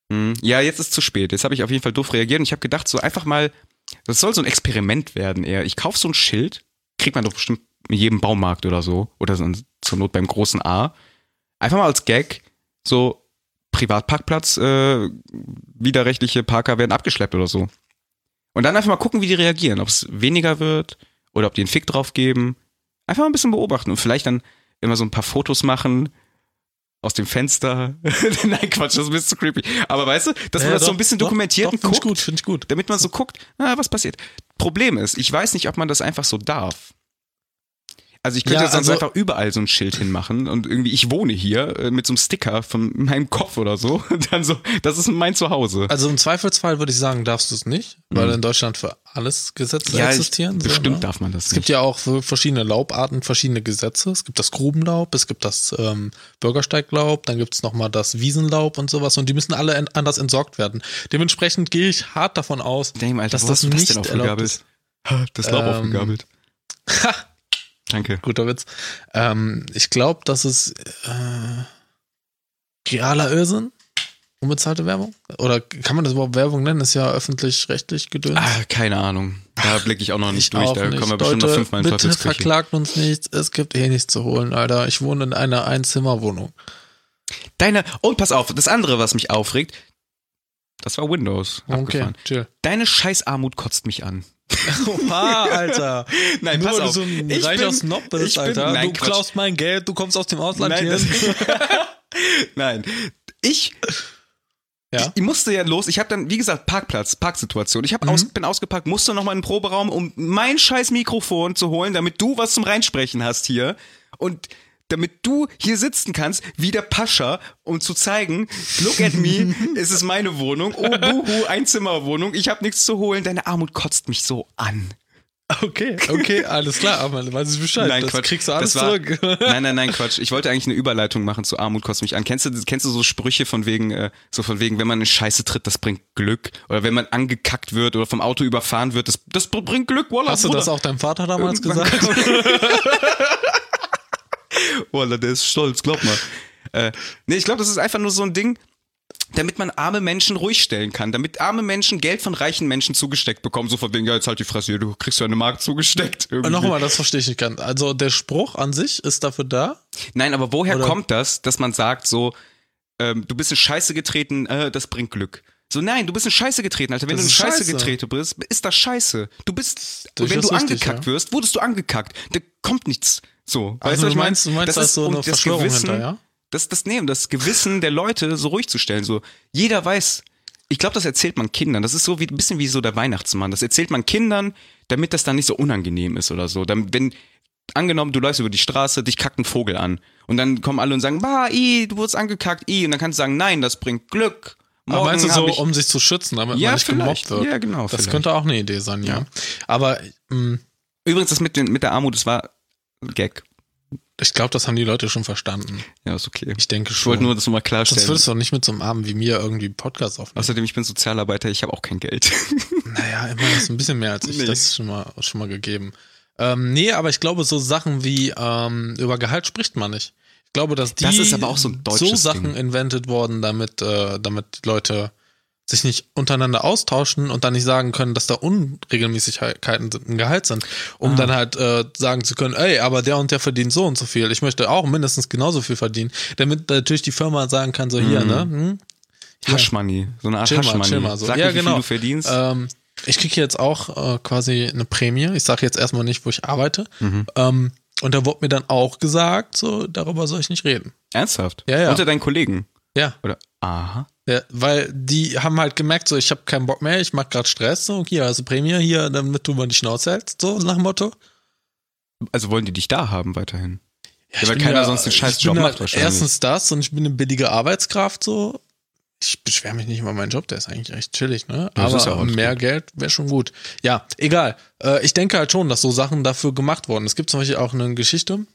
Hm. Ja, jetzt ist zu spät. Jetzt habe ich auf jeden Fall doof reagiert und ich habe gedacht, so einfach mal, das soll so ein Experiment werden eher. Ich kaufe so ein Schild, kriegt man doch bestimmt in jedem Baumarkt oder so, oder so zur Not beim großen A. Einfach mal als Gag, so Privatparkplatz, äh, widerrechtliche Parker werden abgeschleppt oder so. Und dann einfach mal gucken, wie die reagieren, ob es weniger wird oder ob die einen Fick drauf geben. Einfach mal ein bisschen beobachten und vielleicht dann immer so ein paar Fotos machen aus dem Fenster. Nein, Quatsch, das ist ein bisschen zu creepy. Aber weißt du, dass Ja, man das doch, so ein bisschen doch, dokumentiert doch, und find ich guckt, gut, finde ich gut. damit man so guckt, na, was passiert. Problem ist, ich weiß nicht, ob man das einfach so darf. Also ich könnte Ja, ja, sonst also- einfach überall so ein Schild hinmachen und irgendwie, ich wohne hier äh, mit so einem Sticker von meinem Kopf oder so. Und dann so, das ist mein Zuhause. Also im Zweifelsfall würde ich sagen, darfst du es nicht, weil in Deutschland für alles Gesetze Ja, existieren. ich, so, bestimmt ne? darf man das Es nicht. gibt ja auch für verschiedene Laubarten verschiedene Gesetze. Es gibt das Grubenlaub, es gibt das ähm, Bürgersteiglaub, dann gibt es nochmal das Wiesenlaub und sowas und die müssen alle en- anders entsorgt werden. Dementsprechend gehe ich hart davon aus, Damn, Alter, dass wo das hast du das nicht denn erlaubt aufgegabelt? ist. Ha, das Laub Ähm, aufgegabelt. Ha, Danke. guter Witz. Ähm, ich glaube, das ist äh, realer Irrsinn. Unbezahlte Werbung? Oder kann man das überhaupt Werbung nennen? Ist ja öffentlich-rechtlich gedöns. Ah, keine Ahnung. Da blicke ich auch noch nicht Ich durch. auch Da nicht. kommen wir bestimmt noch Leute, fünfmal in bitte Teufelsküche. verklagt uns nicht. Es gibt eh nichts zu holen, Alter. Ich wohne in einer Einzimmerwohnung. Deine, und pass auf, das andere, was mich aufregt, das war Windows. Okay, Abgefahren. chill. Deine Scheißarmut kotzt mich an. Oha, Alter. Nein, Nur pass weil auf. du so ein Ich reicher bin- Snob bist, ich bin- Alter. nein, du Quatsch. klaust mein Geld, du kommst aus dem Ausland Nein, hier. das, Nein, ich, Ja? ich musste ja los. Ich habe dann, wie gesagt, Parkplatz, Parksituation. Ich hab Mhm. aus, bin ausgepackt, musste nochmal in den Proberaum, um mein scheiß Mikrofon zu holen, damit du was zum Reinsprechen hast hier. Und damit du hier sitzen kannst, wie der Pascha, um zu zeigen, look at me, es ist meine Wohnung. Oh, buhu, Einzimmerwohnung, ich habe nichts zu holen. Deine Armut kotzt mich so an. Okay, okay, alles klar, aber weiß ich Bescheid. Nein, das Quatsch. kriegst du alles Das war- zurück. Nein, nein, nein, Quatsch. Ich wollte eigentlich eine Überleitung machen zu Armut kotzt mich an. Kennst du, kennst du so Sprüche von wegen, äh, so von wegen, wenn man in Scheiße tritt, das bringt Glück? Oder wenn man angekackt wird oder vom Auto überfahren wird, das, das bringt Glück, Wallah, Hast du Bruder. das auch deinem Vater damals Irgendwann gesagt? Wallah, der ist stolz, glaub mal. Äh, nee, ich glaube, das ist einfach nur so ein Ding, damit man arme Menschen ruhig stellen kann, damit arme Menschen Geld von reichen Menschen zugesteckt bekommen, so von wegen, ja, jetzt halt die Fresse hier, du kriegst ja eine Mark zugesteckt. Irgendwie. Nochmal, das verstehe ich nicht ganz. Also der Spruch an sich ist dafür da. Nein, aber woher Oder- kommt das, dass man sagt so, ähm, du bist in Scheiße getreten, äh, das bringt Glück. So, nein, du bist in Scheiße getreten, Alter. Wenn Das du in ist Scheiße, Scheiße. getreten bist, ist das Scheiße. Du bist, Das wenn ist du richtig, angekackt ja. wirst, wurdest du angekackt. Da kommt nichts. So, weißt Also was du ich mein? meinst, du meinst, das da ist ist so um eine das Verschwörung Gewissen, hinter, ja? Das, das Nehmen, das Gewissen der Leute so ruhig zu stellen. So, jeder weiß, ich glaube, das erzählt man Kindern. Das ist so wie ein bisschen wie so der Weihnachtsmann. Das erzählt man Kindern, damit das dann nicht so unangenehm ist oder so. Dann, wenn, angenommen, du läufst über die Straße, dich kackt ein Vogel an. Und dann kommen alle und sagen, bah, i, du wurdest angekackt, i. Und dann kannst du sagen, nein, das bringt Glück. Aber Morgen meinst du hab so, ich, um sich zu schützen, damit Ja, man nicht vielleicht. gemobbt wird? Ja, genau, Das vielleicht. könnte auch eine Idee sein, ja. Ja. Aber mh, Übrigens, das mit, den, mit der Armut, das war ein Gag. ich glaube, das haben die Leute schon verstanden. Ja, ist okay. Ich denke Ich schon. wollte nur das nochmal Sonst klarstellen. würdest du doch nicht mit so einem Abend wie mir irgendwie einen Podcast aufnehmen. Außerdem, ich bin Sozialarbeiter, ich habe auch kein Geld. Naja, immerhin ist ein bisschen mehr als ich. Nee. Das ist schon mal, schon mal gegeben. Ähm, nee, aber ich glaube, so Sachen wie ähm, über Gehalt spricht man nicht. Ich glaube, dass die Das ist aber auch so ein deutsches so Sachen Ding. invented worden, damit, äh, damit die Leute sich nicht untereinander austauschen und dann nicht sagen können, dass da Unregelmäßigkeiten im Gehalt sind, um Ah. dann halt äh, sagen zu können, ey, aber der und der verdient so und so viel. Ich möchte auch mindestens genauso viel verdienen, damit natürlich die Firma sagen kann, so hier, Mhm. ne? Hm? Hier. Haschmoney. So eine Art Chill mal, Haschmoney. chill mal so. Sag Ja, mir, wie genau. viel du verdienst. Ähm, ich kriege jetzt auch äh, quasi eine Prämie. Ich sage jetzt erstmal nicht, wo ich arbeite. Mhm. Ähm, und da wurde mir dann auch gesagt, so, darüber soll ich nicht reden. Ernsthaft? Ja, ja. Unter deinen Kollegen? Ja. Oder? Aha. Ja, weil die haben halt gemerkt, so, ich habe keinen Bock mehr, ich mach gerade Stress, so, hier, also Prämie, hier, damit du mal die Schnauze hältst, so nach dem Motto. Also wollen die dich da haben weiterhin? Ja, Ja, weil bin keiner sonst den scheiß ich bin Job halt macht wahrscheinlich. Erstens das und ich bin eine billige Arbeitskraft, so. Ich beschwere mich nicht über meinen Job, der ist eigentlich echt chillig, ne? Ja, das Aber ist ja auch alles mehr gut. Geld wäre schon gut. Ja, egal. Äh, ich denke halt schon, dass so Sachen dafür gemacht wurden. Es gibt zum Beispiel auch eine Geschichte.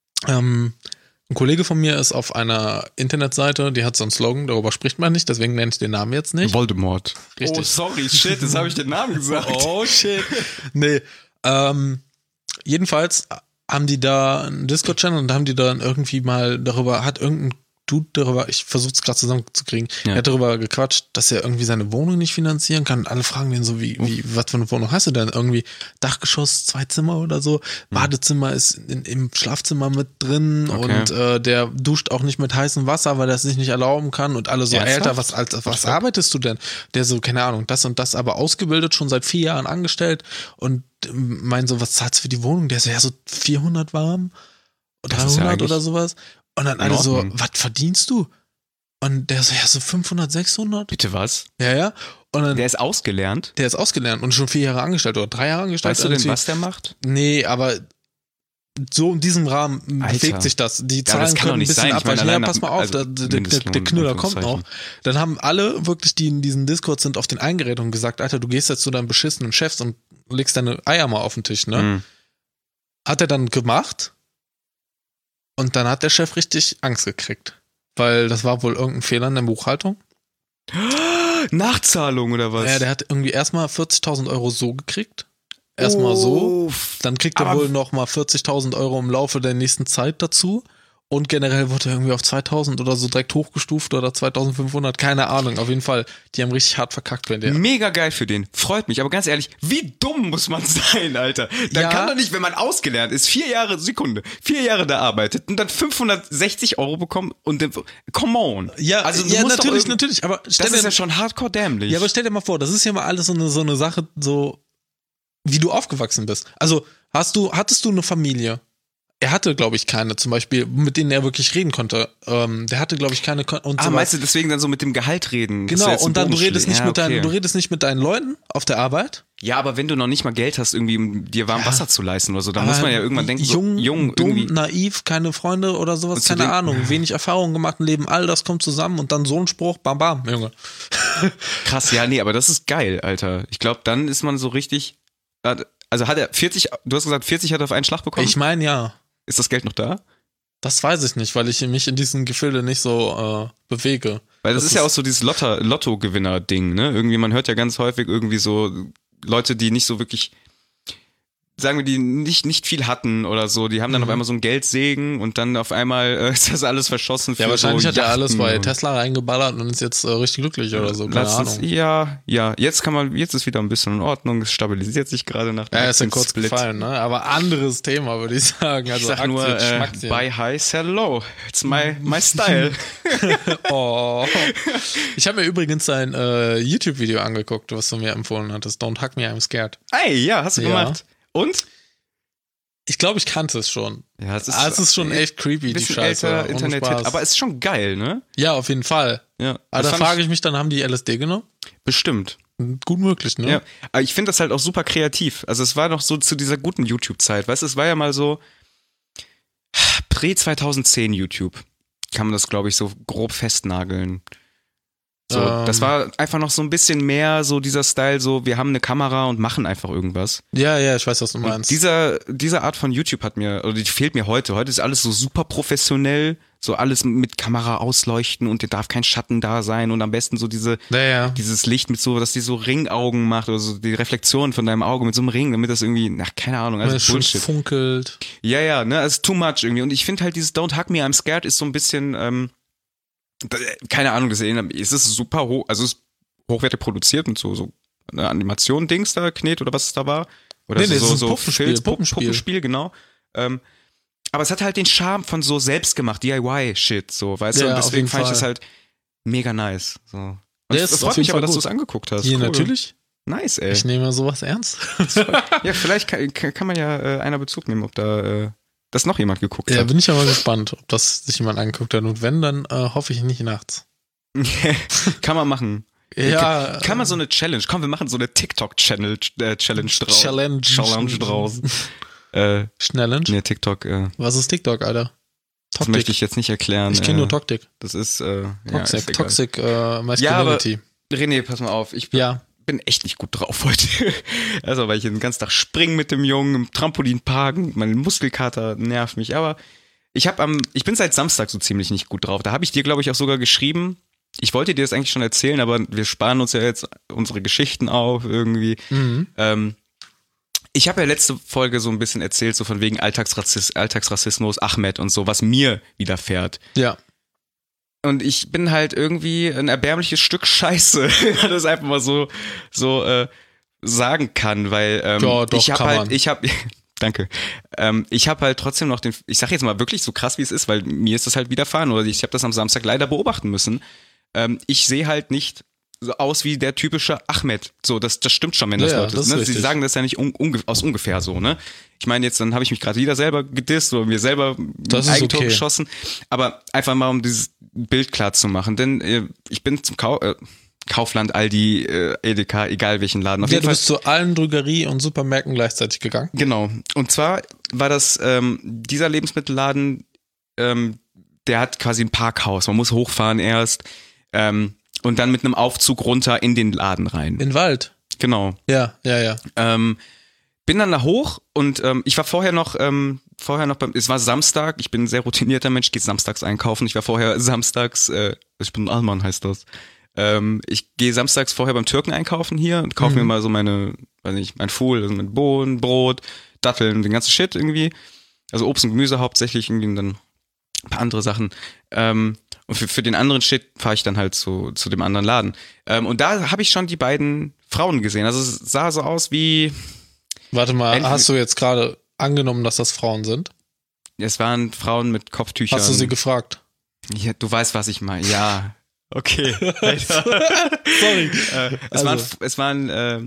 Ähm, ein Kollege von mir ist auf einer Internetseite, die hat so einen Slogan, darüber spricht man nicht, deswegen nenne ich den Namen jetzt nicht. Voldemort. Richtig. Oh, sorry, shit, jetzt habe ich den Namen gesagt. Oh shit. Nee. Ähm, jedenfalls haben die da einen Discord-Channel und da haben die dann irgendwie mal darüber, hat irgendein Dude darüber, ich versuche es gerade zusammenzukriegen, Ja. er hat darüber gequatscht, dass er irgendwie seine Wohnung nicht finanzieren kann. Und alle fragen den so, wie, wie, was für eine Wohnung hast du denn? Irgendwie Dachgeschoss, zwei Zimmer oder so. Badezimmer ist in, im Schlafzimmer mit drin Okay. und äh, der duscht auch nicht mit heißem Wasser, weil er es sich nicht erlauben kann. Und alle so, Ernsthaft? Alter, was, als, was arbeitest du denn? Der so, keine Ahnung, das und das, aber ausgebildet, schon seit vier Jahren angestellt und meint so, was zahlst du für die Wohnung? Der so, ja, so vierhundert warm, Das ist ja dreihundert eigentlich oder sowas. Und dann in alle so, Ordnung. was verdienst du? Und der so, ja, so fünfhundert, sechshundert. Bitte was? Ja, ja. Und dann, Der ist ausgelernt. der ist ausgelernt und schon vier Jahre angestellt oder drei Jahre angestellt. Weißt du denn, irgendwie. was der macht? Nee, aber so in diesem Rahmen Alter. bewegt sich das. Die Ja, Zahlen das kann können doch ein nicht bisschen sein. Ich abweichen. meine, Ja, allein pass mal nach- auf, also der, der, der, Mindestlohn, der Knüller in kommt noch. Anführungszeichen. Dann haben alle wirklich, die in diesen Discord sind, auf den eingeredet und gesagt, Alter, du gehst jetzt zu deinen beschissenen Chefs und legst deine Eier mal auf den Tisch, ne? Mhm. Hat er dann gemacht und dann hat der Chef richtig Angst gekriegt. Weil das war wohl irgendein Fehler in der Buchhaltung. Nachzahlung oder was? Ja, der hat irgendwie erstmal vierzigtausend Euro so gekriegt. Erstmal so. Oh, Dann kriegt er aber- wohl nochmal vierzigtausend Euro im Laufe der nächsten Zeit dazu. Und generell wurde er irgendwie auf zweitausend oder so direkt hochgestuft oder zweitausendfünfhundert, keine Ahnung. Auf jeden Fall, die haben richtig hart verkackt, wenn der. Mega geil für den. Freut mich. Aber ganz ehrlich, wie dumm muss man sein, Alter? Dann Ja. kann doch nicht, wenn man ausgelernt ist, vier Jahre, Sekunde, vier Jahre da arbeitet und dann fünfhundertsechzig Euro bekommt und dann, come on. Ja, also, du ja musst doch natürlich, irgend- natürlich. Aber stell Das ist dir, ja schon hardcore dämlich. ja, aber stell dir mal vor, das ist ja mal alles so eine, so eine Sache, so wie du aufgewachsen bist. Also, hast du, hattest du eine Familie? Er hatte, glaube ich, keine, zum Beispiel, mit denen er wirklich reden konnte. Ähm, der hatte, glaube ich, keine Kon- und ah, so meinst was. du deswegen dann so mit dem Gehalt reden? dass Genau, du jetzt und einen dann du Bonus redest schlägst? nicht ja, mit deinen, okay. du redest nicht mit deinen Leuten auf der Arbeit. Ja, aber wenn du noch nicht mal Geld hast, irgendwie, um dir warm Ja. Wasser zu leisten oder so, dann Aber muss man ja irgendwann denken, jung, so, jung, dumm, irgendwie. naiv, keine Freunde oder sowas, Und zu keine dem- Ahnung, wenig Erfahrung gemacht im Leben, all das kommt zusammen und dann so ein Spruch, bam, bam, Junge. Krass, ja, nee, aber das ist geil, Alter. Ich glaube, dann ist man so richtig. Also hat er vierzig, du hast gesagt, vierzig hat er auf einen Schlag bekommen? Ich meine, ja, Ist das Geld noch da? das weiß ich nicht, weil ich mich in diesen Gefilde nicht so äh, bewege. Weil das, Das ist ja ist- auch so dieses Lotter, Lotto-Gewinner-Ding, ne? Irgendwie, man hört ja ganz häufig irgendwie so Leute, die nicht so wirklich, sagen wir, die nicht, nicht viel hatten oder so, die haben dann Mhm. auf einmal so einen Geldsegen und dann auf einmal äh, ist das alles verschossen für Ja, wahrscheinlich so hat er alles bei Yachten Tesla reingeballert und ist jetzt äh, richtig glücklich oder so, und- keine Lass uns, Ahnung. ja, ja, jetzt kann man, jetzt ist wieder ein bisschen in Ordnung, es stabilisiert sich gerade nach dem Ja, ist ja kurz Split. gefallen, ne? Aber anderes Thema, würde ich sagen. Also Ich sag nur, Aktien, äh, Schmackchen. buy high, sell low. It's my, my style. Oh. Ich habe mir übrigens ein äh, YouTube-Video angeguckt, was du mir empfohlen hattest. Don't hug me, I'm scared. Ey, ja, hast du Ja. gemacht. Und? Ich glaube, ich kannte es schon. Ja, es Ah, es ist schon echt creepy, die bisschen Scheiße. älter Ohne Internet-Hit, Spaß. aber es ist schon geil, ne? Ja, auf jeden Fall. Ja. Aber Das da fand frage ich mich dann, haben die L S D genommen? Bestimmt. Gut möglich, ne? Ja. Aber ich finde das halt auch super kreativ. Also es war noch so zu dieser guten YouTube-Zeit. Weißt du, es war ja mal so Prä zwanzig zehn YouTube. Kann man das, glaube ich, so grob festnageln. So, Ähm. das war einfach noch so ein bisschen mehr so dieser Style, so wir haben eine Kamera und machen einfach irgendwas. Ja, ja, ich weiß, was du Und meinst. dieser, diese Art von YouTube hat mir, oder die fehlt mir heute. Heute ist alles so super professionell, so alles mit Kamera ausleuchten und dir darf kein Schatten da sein und am besten so diese, ja, ja. dieses Licht mit so, dass die so Ringaugen macht oder so die Reflexion von deinem Auge mit so einem Ring, damit das irgendwie, ach, keine Ahnung, Wenn also es schon Bullshit. funkelt. Ja, ja, ne, es ist too much irgendwie. Und ich finde halt dieses Don't Hug Me, I'm Scared ist so ein bisschen, ähm, da- keine Ahnung, das erinnert mich, es ist super hoch, also es ist hochwertig produziert und so, so eine Animation-Dings da, Knet oder was es da war. Oder Nee, nee, so, es ist ein so Puppenspiel, Filz- Puppenspiel. Puppenspiel, genau. Ähm, aber es hat halt den Charme von so selbstgemacht, D I Y-Shit, so, weißt Ja, du? Und auf deswegen jeden fand ich Fall. das halt mega nice. So. Und Der es ist freut auf jeden mich aber, Fall dass du gut. es angeguckt hast. Ja, Cool. natürlich. Nice, ey. Ich nehme sowas ernst. Ja, vielleicht kann, kann kann man ja äh, einer Bezug nehmen, ob da äh, das noch jemand geguckt Ja, hat. bin ich aber gespannt, ob das sich jemand angeguckt hat. Und wenn, dann äh, hoffe ich nicht nachts. Kann man machen. Ja. Kann man so eine Challenge, komm, wir machen so eine TikTok-Challenge äh, Challenge draus. Challenge. Challenge draus. äh, Schnellend. nee, TikTok, äh, Was ist TikTok, Alter? das möchte ich jetzt nicht erklären. Ich kenne äh, nur Toktik. Das ist, äh, ja, ist Toxic, egal. Toxic äh, Masculinity. Ja, aber- René, pass mal auf, ich Ja. bin echt nicht gut drauf heute. Also, weil ich den ganzen Tag springe mit dem Jungen im Trampolinpark, mein Muskelkater nervt mich, aber ich habe am, ich bin seit Samstag so ziemlich nicht gut drauf. Da habe ich dir, glaube ich, auch sogar geschrieben. Ich wollte dir das eigentlich schon erzählen, aber wir sparen uns ja jetzt unsere Geschichten auf irgendwie. Mhm. Ähm, ich habe ja letzte Folge so ein bisschen erzählt, so von wegen Alltagsrassismus, Alltagsrassismus, Ahmed und so, was mir widerfährt. Ja. und ich bin halt irgendwie ein erbärmliches Stück Scheiße, wenn man das einfach mal so, so äh, sagen kann, weil ähm, ja, doch, ich habe kann halt, man. ich habe, danke, ähm, ich habe halt trotzdem noch den, ich sag jetzt mal wirklich so krass wie es ist, weil mir ist das halt widerfahren oder ich habe das am Samstag leider beobachten müssen. Ähm, ich sehe halt nicht so aus wie der typische Ahmed. So, das, das stimmt schon, wenn das Ja, Leute das ist ne? Sie richtig. sagen das ja nicht un, unge, aus ungefähr so, ne? Ich meine, jetzt, dann habe ich mich gerade wieder selber gedisst oder mir selber Das ein ist Eigentor okay. geschossen. Aber einfach mal, um dieses Bild klar zu machen. Denn äh, ich bin zum Kau äh, Kaufland, Aldi, äh, Edeka, egal welchen Laden. Auf Ja, jeden du Fall. bist zu allen Drogerie- und Supermärkten gleichzeitig gegangen. Genau. Und zwar war das ähm, dieser Lebensmittelladen, ähm, der hat quasi ein Parkhaus. Man muss hochfahren erst ähm, und dann mit einem Aufzug runter in den Laden rein. In Wald. Genau. Ja, ja, ja. Ähm, bin dann da hoch und ähm, ich war vorher noch, ähm, vorher noch beim, es war Samstag, ich bin ein sehr routinierter Mensch, gehe samstags einkaufen. Ich war vorher samstags, äh, ich bin ein Allmann, heißt das. Ähm, ich gehe samstags vorher beim Türken einkaufen hier und kaufe Mhm. mir mal so meine, weiß nicht, mein Fohl, also mit Bohnen, Brot, Datteln, den ganzen Shit irgendwie. Also Obst und Gemüse hauptsächlich irgendwie und dann ein paar andere Sachen. Ähm, und für, für den anderen Shit fahre ich dann halt zu, zu dem anderen Laden. Ähm, und da habe ich schon die beiden Frauen gesehen. Also es sah so aus wie, Warte mal, Entweder- hast du jetzt gerade angenommen, dass das Frauen sind? es waren Frauen mit Kopftüchern. Hast du sie gefragt? Ja, du weißt, was ich meine. Ja. Okay. Sorry. äh, es Also. waren, es waren äh,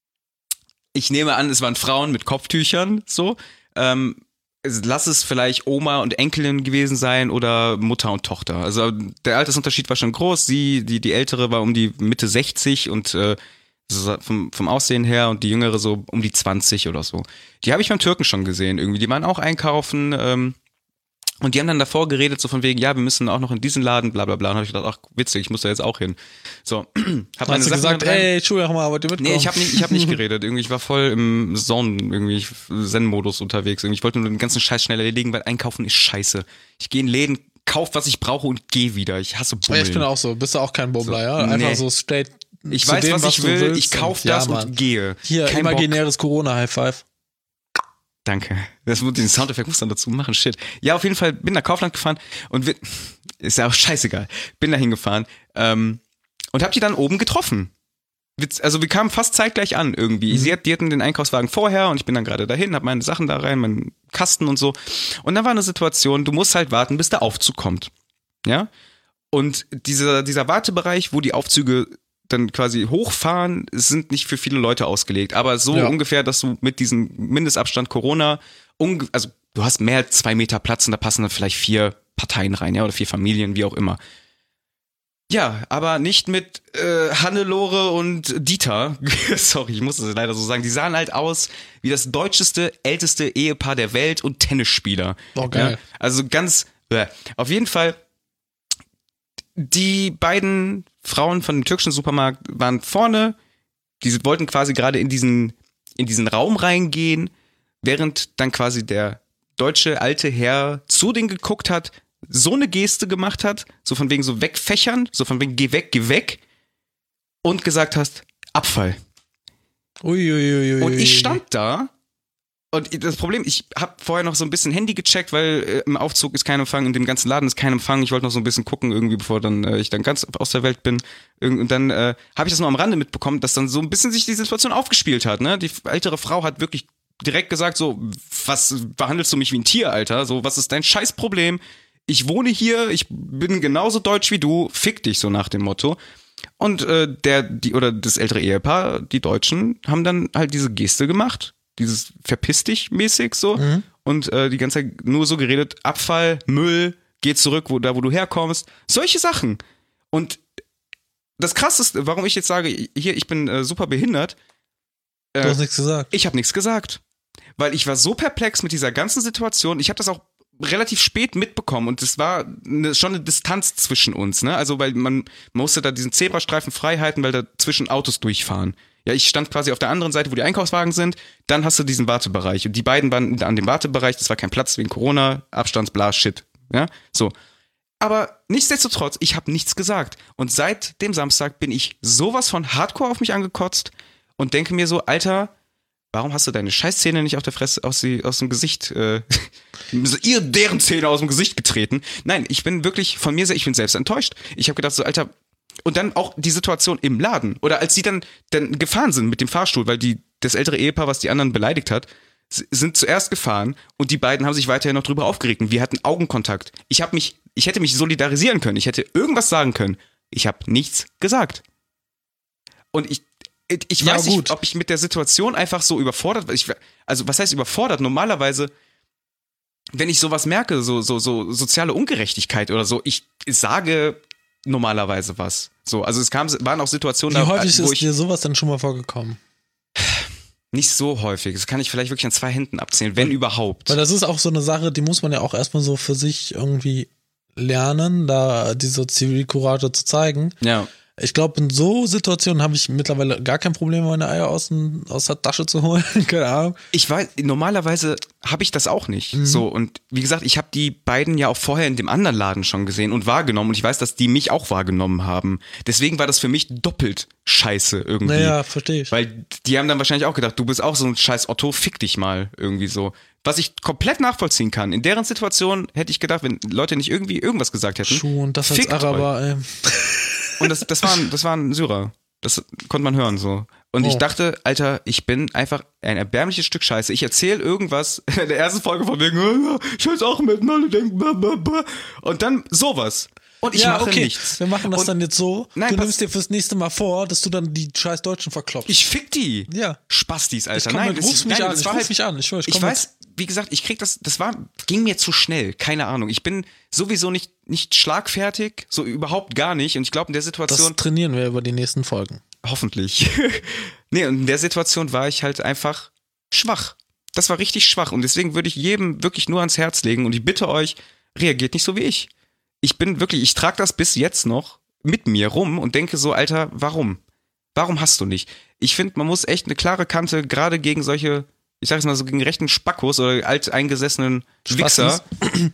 ich nehme an, es waren Frauen mit Kopftüchern, so. Ähm, es- lass es vielleicht Oma und Enkelin gewesen sein oder Mutter und Tochter. Also der Altersunterschied war schon groß. Sie, die, die ältere war um die Mitte sechzig und äh, so vom, vom Aussehen her und die jüngere so um die zwanzig oder so. Die habe ich beim Türken schon gesehen irgendwie. Die waren auch einkaufen, ähm, und die haben dann davor geredet, so von wegen, ja, wir müssen auch noch in diesen Laden, bla bla bla. Und habe ich gedacht, ach, witzig, ich muss da jetzt auch hin. So, hab meine Hast du Sachen gesagt, dann rein- ey, Entschuldigung mal, wollt ihr mitkommen? Nee, ich habe nicht, ich hab nicht geredet. Irgendwie, ich war voll im Zone, irgendwie Zen-Modus unterwegs. Irgendwie, ich wollte nur den ganzen Scheiß schnell erledigen, weil einkaufen ist scheiße. Ich gehe in Läden, kauf, was ich brauche und gehe wieder. Ich hasse Ja, Bummeln. ich bin auch so. Bist du auch kein Bummler, ja? Einfach nee. so straight ich zu weiß, dem, was ich du will, willst ich kauf und- das ja, und Mann. gehe. Hier, Kein Bock. imaginäres Corona-High-Five. Danke. Das, den Soundeffekt muss dann dazu machen, shit. Ja, auf jeden Fall bin nach Kaufland gefahren und wir, ist ja auch scheißegal. Bin da hingefahren ähm, und hab die dann oben getroffen. Witz- Also wir kamen fast zeitgleich an irgendwie. Mhm. Sie hat, die hatten den Einkaufswagen vorher und ich bin dann gerade dahin, hab meine Sachen da rein, meinen Kasten und so. Und dann war eine Situation, du musst halt warten, bis der Aufzug kommt. Ja? Und dieser, dieser Wartebereich, wo die Aufzüge dann quasi hochfahren, sind nicht für viele Leute ausgelegt. Aber so Ja. ungefähr, dass du mit diesem Mindestabstand Corona, unge- also du hast mehr als zwei Meter Platz und da passen dann vielleicht vier Parteien rein, ja, oder vier Familien, wie auch immer. Ja, aber nicht mit äh, Hannelore und Dieter. Sorry, ich muss es leider so sagen. Die sahen halt aus wie das deutscheste, älteste Ehepaar der Welt und Tennisspieler. Oh, geil. Ja, also ganz, äh, auf jeden Fall, die beiden Frauen von dem türkischen Supermarkt waren vorne, die wollten quasi gerade in diesen, in diesen Raum reingehen, während dann quasi der deutsche alte Herr zu denen geguckt hat, so eine Geste gemacht hat, so von wegen so wegfächern, so von wegen geh weg, geh weg und gesagt hast, Abfall. Uiuiui. Und ich stand da und das Problem, ich habe vorher noch so ein bisschen Handy gecheckt, weil äh, im Aufzug ist kein Empfang, in dem ganzen Laden ist kein Empfang. Ich wollte noch so ein bisschen gucken, irgendwie, bevor dann äh, ich dann ganz aus der Welt bin. Irgend- Und dann äh, habe ich das nur am Rande mitbekommen, dass dann so ein bisschen sich die Situation aufgespielt hat. Ne? Die ältere Frau hat wirklich direkt gesagt so, was behandelst du mich wie ein Tier, Alter? So, was ist dein Scheißproblem? Ich wohne hier, ich bin genauso deutsch wie du, fick dich, so nach dem Motto. Und äh, der, die, oder das ältere Ehepaar, die Deutschen, haben dann halt diese Geste gemacht, dieses verpiss dich mäßig so Mhm. und äh, die ganze Zeit nur so geredet, Abfall, Müll, geh zurück, wo, da wo du herkommst, solche Sachen. Und das Krasseste, warum ich jetzt sage, hier, ich bin äh, super behindert, Du äh, hast nichts gesagt. ich habe nichts gesagt. Weil ich war so perplex mit dieser ganzen Situation. Ich habe das auch relativ spät mitbekommen und es war eine, schon eine Distanz zwischen uns. Ne? Also weil man, man musste da diesen Zebrastreifen frei halten, weil da zwischen Autos durchfahren. Ja, ich stand quasi auf der anderen Seite, wo die Einkaufswagen sind. Dann hast du diesen Wartebereich. Und die beiden waren an dem Wartebereich. Das war kein Platz wegen Corona, Abstands, bla, shit. Ja, so. Aber nichtsdestotrotz, ich habe nichts gesagt. Und seit dem Samstag bin ich sowas von Hardcore auf mich angekotzt und denke mir so, Alter, warum hast du deine Scheißzähne nicht auf der Fresse, aus, die, aus dem Gesicht, äh, ihr deren Zähne aus dem Gesicht getreten? Nein, ich bin wirklich von mir, ich bin selbst enttäuscht. Ich habe gedacht so, Alter, und dann auch die Situation im Laden. Oder als sie dann, dann gefahren sind mit dem Fahrstuhl, weil die, das ältere Ehepaar, was die anderen beleidigt hat, sind zuerst gefahren und die beiden haben sich weiterhin noch drüber aufgeregt. Und wir hatten Augenkontakt. Ich habe mich, ich hätte mich solidarisieren können. Ich hätte irgendwas sagen können. Ich habe nichts gesagt. Und ich, ich weiß ja, nicht, ob ich mit der Situation einfach so überfordert war. Ich, also was heißt überfordert? Normalerweise, wenn ich sowas merke, so, so, so soziale Ungerechtigkeit oder so, ich sage normalerweise was. So, also es kam, waren auch Situationen, Wie da, häufig wo ist ich dir sowas dann schon mal vorgekommen? Nicht so häufig. Das kann ich vielleicht wirklich an zwei Händen abzählen, wenn weil, überhaupt. Weil das ist auch so eine Sache, die muss man ja auch erstmal so für sich irgendwie lernen, da diese Zivilcourage zu zeigen. Ja. Ich glaube, in so Situationen habe ich mittlerweile gar kein Problem, meine Eier aus, dem, aus der Tasche zu holen. Keine Ahnung. Ich weiß, normalerweise habe ich das auch nicht. Mhm. So, und wie gesagt, ich habe die beiden ja auch vorher in dem anderen Laden schon gesehen und wahrgenommen. Und ich weiß, dass die mich auch wahrgenommen haben. Deswegen war das für mich doppelt scheiße irgendwie. Naja, verstehe ich. Weil die haben dann wahrscheinlich auch gedacht, du bist auch so ein scheiß Otto, fick dich mal irgendwie so. Was ich komplett nachvollziehen kann. In deren Situation hätte ich gedacht, wenn Leute nicht irgendwie irgendwas gesagt hätten. Schuh und das als Araber, ey. Und das, das, war ein, das war ein Syrer. Das konnte man hören so. Und oh. ich dachte, Alter, ich bin einfach ein erbärmliches Stück Scheiße. Ich erzähle irgendwas in der ersten Folge von wegen, oh, ich weiß auch mit, alle denken, blablabla. Und dann sowas. Und ich ja, mache okay. nichts. Wir machen das und, dann jetzt so. Nein, du nimmst dir fürs nächste Mal vor, dass du dann die scheiß Deutschen verklopfst. Ich fick die. Ja. Spastis, Alter. Ich nein, mit, rufst es, mich nein, an. Ich war ruf halt, mich an. Ich, schwör, ich, ich weiß, wie gesagt, ich krieg das, das war, ging mir zu schnell. Keine Ahnung. Ich bin sowieso nicht, nicht schlagfertig. So überhaupt gar nicht. Und ich glaube, in der Situation. Das trainieren wir über die nächsten Folgen. Hoffentlich. Nee, und in der Situation war ich halt einfach schwach. Das war richtig schwach. Und deswegen würde ich jedem wirklich nur ans Herz legen. Und ich bitte euch, reagiert nicht so wie ich. Ich bin wirklich, ich trage das bis jetzt noch mit mir rum und denke so, Alter, warum? Warum hast du nicht? Ich finde, man muss echt eine klare Kante, gerade gegen solche, ich sag jetzt mal so, gegen rechten Spackos oder alteingesessenen Wichser,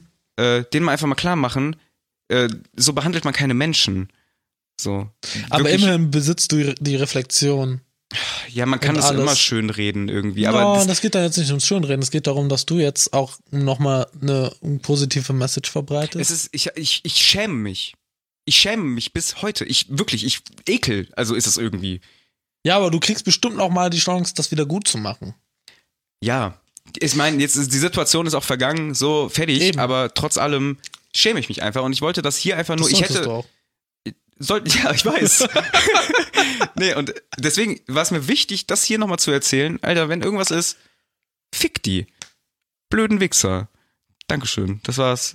äh, denen man einfach mal klar machen, äh, so behandelt man keine Menschen. So. Aber wirklich, immerhin besitzt du die Reflexion. Ja, man kann das immer schön reden irgendwie. Ja, aber no, das, das geht da jetzt nicht ums Schönreden. Es geht darum, dass du jetzt auch nochmal eine positive Message verbreitest. Es ist, ich, ich, ich schäme mich. Ich schäme mich bis heute. Ich, wirklich, ich ekel, also ist es irgendwie. Ja, aber du kriegst bestimmt noch mal die Chance, das wieder gut zu machen. Ja, ich meine, jetzt ist die Situation ist auch vergangen, so fertig, Eben. aber trotz allem schäme ich mich einfach und ich wollte das hier einfach nur, das ich hätte. Du auch. Soll, ja, ich weiß. Nee, und deswegen war es mir wichtig, das hier nochmal zu erzählen. Alter, wenn irgendwas ist, fick die. Blöden Wichser. Dankeschön, das war's.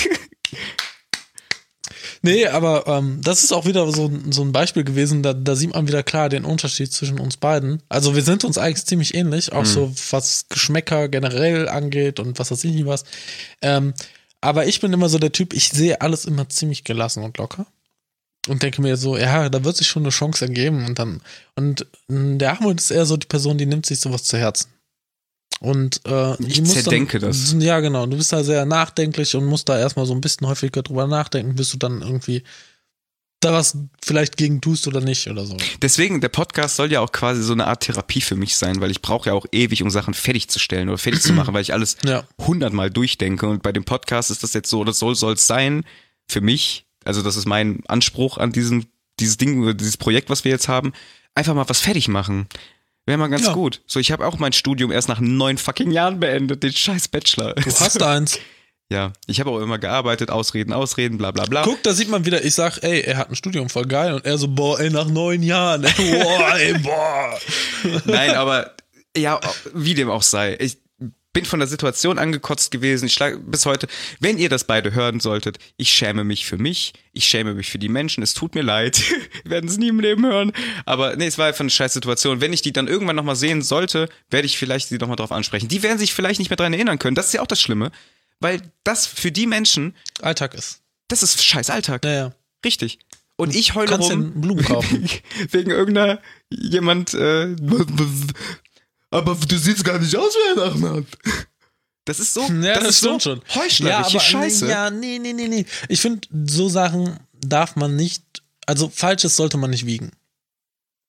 Nee, aber ähm, das ist auch wieder so, so ein Beispiel gewesen, da, da sieht man wieder klar den Unterschied zwischen uns beiden. Also wir sind uns eigentlich ziemlich ähnlich, auch mhm. so was Geschmäcker generell angeht und was weiß ich nicht was. Ähm, aber ich bin immer so der Typ, ich sehe alles immer ziemlich gelassen und locker. Und denke mir so, ja, da wird sich schon eine Chance ergeben. Und dann, und der Ahmed ist eher so die Person, die nimmt sich sowas zu Herzen. Und äh, ich zerdenke dann, das. Ja, genau. Du bist da sehr nachdenklich und musst da erstmal so ein bisschen häufiger drüber nachdenken, bis du dann irgendwie da was vielleicht gegen tust oder nicht oder so. Deswegen, der Podcast soll ja auch quasi so eine Art Therapie für mich sein, weil ich brauche ja auch ewig, um Sachen fertigzustellen oder fertig zu machen, weil ich alles hundertmal ja. durchdenke. Und bei dem Podcast ist das jetzt so, das soll es sein für mich. Also das ist mein Anspruch an diesem, dieses Ding, dieses Projekt, was wir jetzt haben. Einfach mal was fertig machen. Wäre mal ganz ja. gut. So, ich habe auch mein Studium erst nach neun fucking Jahren beendet, den scheiß Bachelor. Du hast eins. Ja, ich habe auch immer gearbeitet, Ausreden, Ausreden, bla bla bla. Guck, da sieht man wieder, ich sag, ey, er hat ein Studium, voll geil. Und er so, boah, ey, nach neun Jahren. Boah, ey, boah. Nein, aber ja, wie dem auch sei. Ich bin von der Situation angekotzt gewesen. Ich schlage bis heute, wenn ihr das beide hören solltet, ich schäme mich für mich, ich schäme mich für die Menschen, es tut mir leid, wir werden es nie im Leben hören, aber nee, es war einfach eine scheiß Situation. Wenn ich die dann irgendwann nochmal sehen sollte, werde ich vielleicht sie nochmal drauf ansprechen. Die werden sich vielleicht nicht mehr dran erinnern können, das ist ja auch das Schlimme, weil das für die Menschen Alltag ist. Das ist scheiß Alltag. Ja, ja. Richtig. Und ich heule Kannst rum Blumen kaufen. wegen irgendeiner jemand äh, aber du siehst gar nicht aus wie ein Ahmed. Das ist so, ja, das, das ist so schon. heuchlerische ja, Scheiße. Ja, nee, nee, nee, nee. Ich finde, so Sachen darf man nicht, also Falsches sollte man nicht wiegen.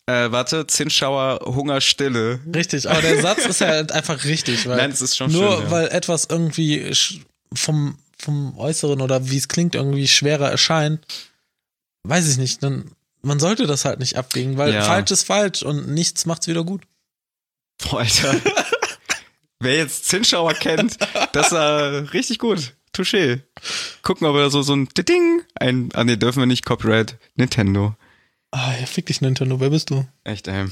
Äh, warte, Zinsschauer, Hunger, Stille. Richtig, aber der Satz ist ja halt einfach richtig. Weil Nein, es ist schon nur schön, ja. weil etwas irgendwie vom, vom Äußeren oder wie es klingt irgendwie schwerer erscheint, weiß ich nicht, dann man sollte das halt nicht abwägen, weil Ja. falsch ist falsch und nichts macht's wieder gut. Boah, Alter. Wer jetzt Zinsschauer kennt, das war richtig gut. Touché. Gucken, ob wir so, so ein Ding ein. Ah, nee, dürfen wir nicht. Copyright. Nintendo. Ah, ja, fick dich, Nintendo, wer bist du? Echt, ey.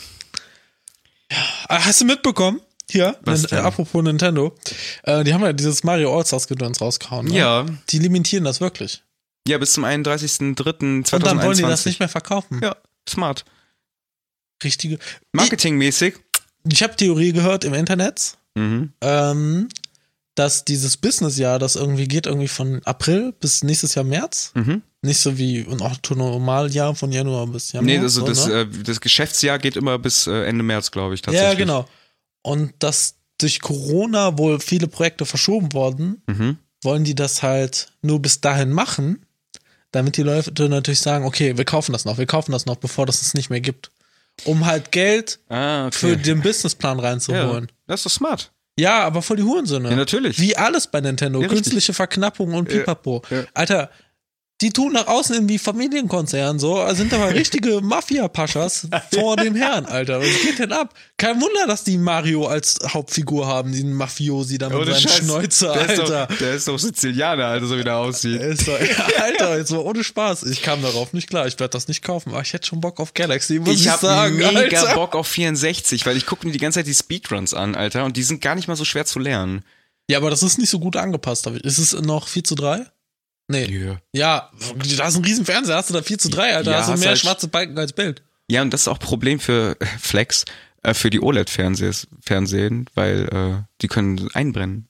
Ah, hast du mitbekommen? Hier, Was Nin- denn? äh, apropos Nintendo. Äh, die haben ja dieses Mario All-Stars-Gedöns rausgehauen. Ne? Ja. Die limitieren das wirklich. Ja, bis zum einunddreißigsten dritten Und dann wollen die das zweitausendeinundzwanzig. nicht mehr verkaufen. Ja, smart. Richtige. Marketingmäßig. Ich, ich habe Theorie gehört im Internet, Mhm. ähm, dass dieses Businessjahr, das irgendwie geht, irgendwie von April bis nächstes Jahr März. Mhm. Nicht so wie ein Autonormaljahr von Januar bis Januar. Nee, also so, das, ne? äh, das Geschäftsjahr geht immer bis äh, Ende März, glaube ich, tatsächlich. Ja, genau. Und dass durch Corona wohl viele Projekte verschoben wurden, Mhm. wollen die das halt nur bis dahin machen, damit die Leute natürlich sagen, okay, wir kaufen das noch, wir kaufen das noch, bevor das es nicht mehr gibt. Um halt Geld Ah, okay. für den Businessplan ja, reinzuholen. das ist doch smart. Ja, aber voll die Hurensöhne. Ja, natürlich. Wie alles bei Nintendo. Ja, richtig. Künstliche Verknappung und Ja, Pipapo. ja. Alter, die tun nach außen hin wie Familienkonzern, so, sind aber richtige Mafia-Paschas vor dem Herrn, Alter. Was geht denn ab? Kein Wunder, dass die Mario als Hauptfigur haben, den Mafiosi da mit Ohne seinem Scheiß. Schnäuzer, der ist Alter. Doch, der ist doch Sizilianer, Alter, so wie der aussieht. Ist doch, ja, Alter, jetzt mal ohne Spaß. Ich kam darauf nicht klar. Ich werde das nicht kaufen, aber ich hätte schon Bock auf Galaxy, muss ich, Ich hab sagen. mega Alter. Bock auf vierundsechzig, weil ich gucke mir die ganze Zeit die Speedruns an, Alter, und die sind gar nicht mal so schwer zu lernen. Ja, aber das ist nicht so gut angepasst. Ist es noch vier zu drei? Nee. Ja. Ja, da ist ein riesen Fernseher, hast du da vier zu drei, Alter, Ja, hast du hast mehr halt- schwarze Balken als Bild. Ja, und das ist auch ein Problem für äh, Flex, äh, für die O L E D-Fernsehen, weil äh, die können einbrennen.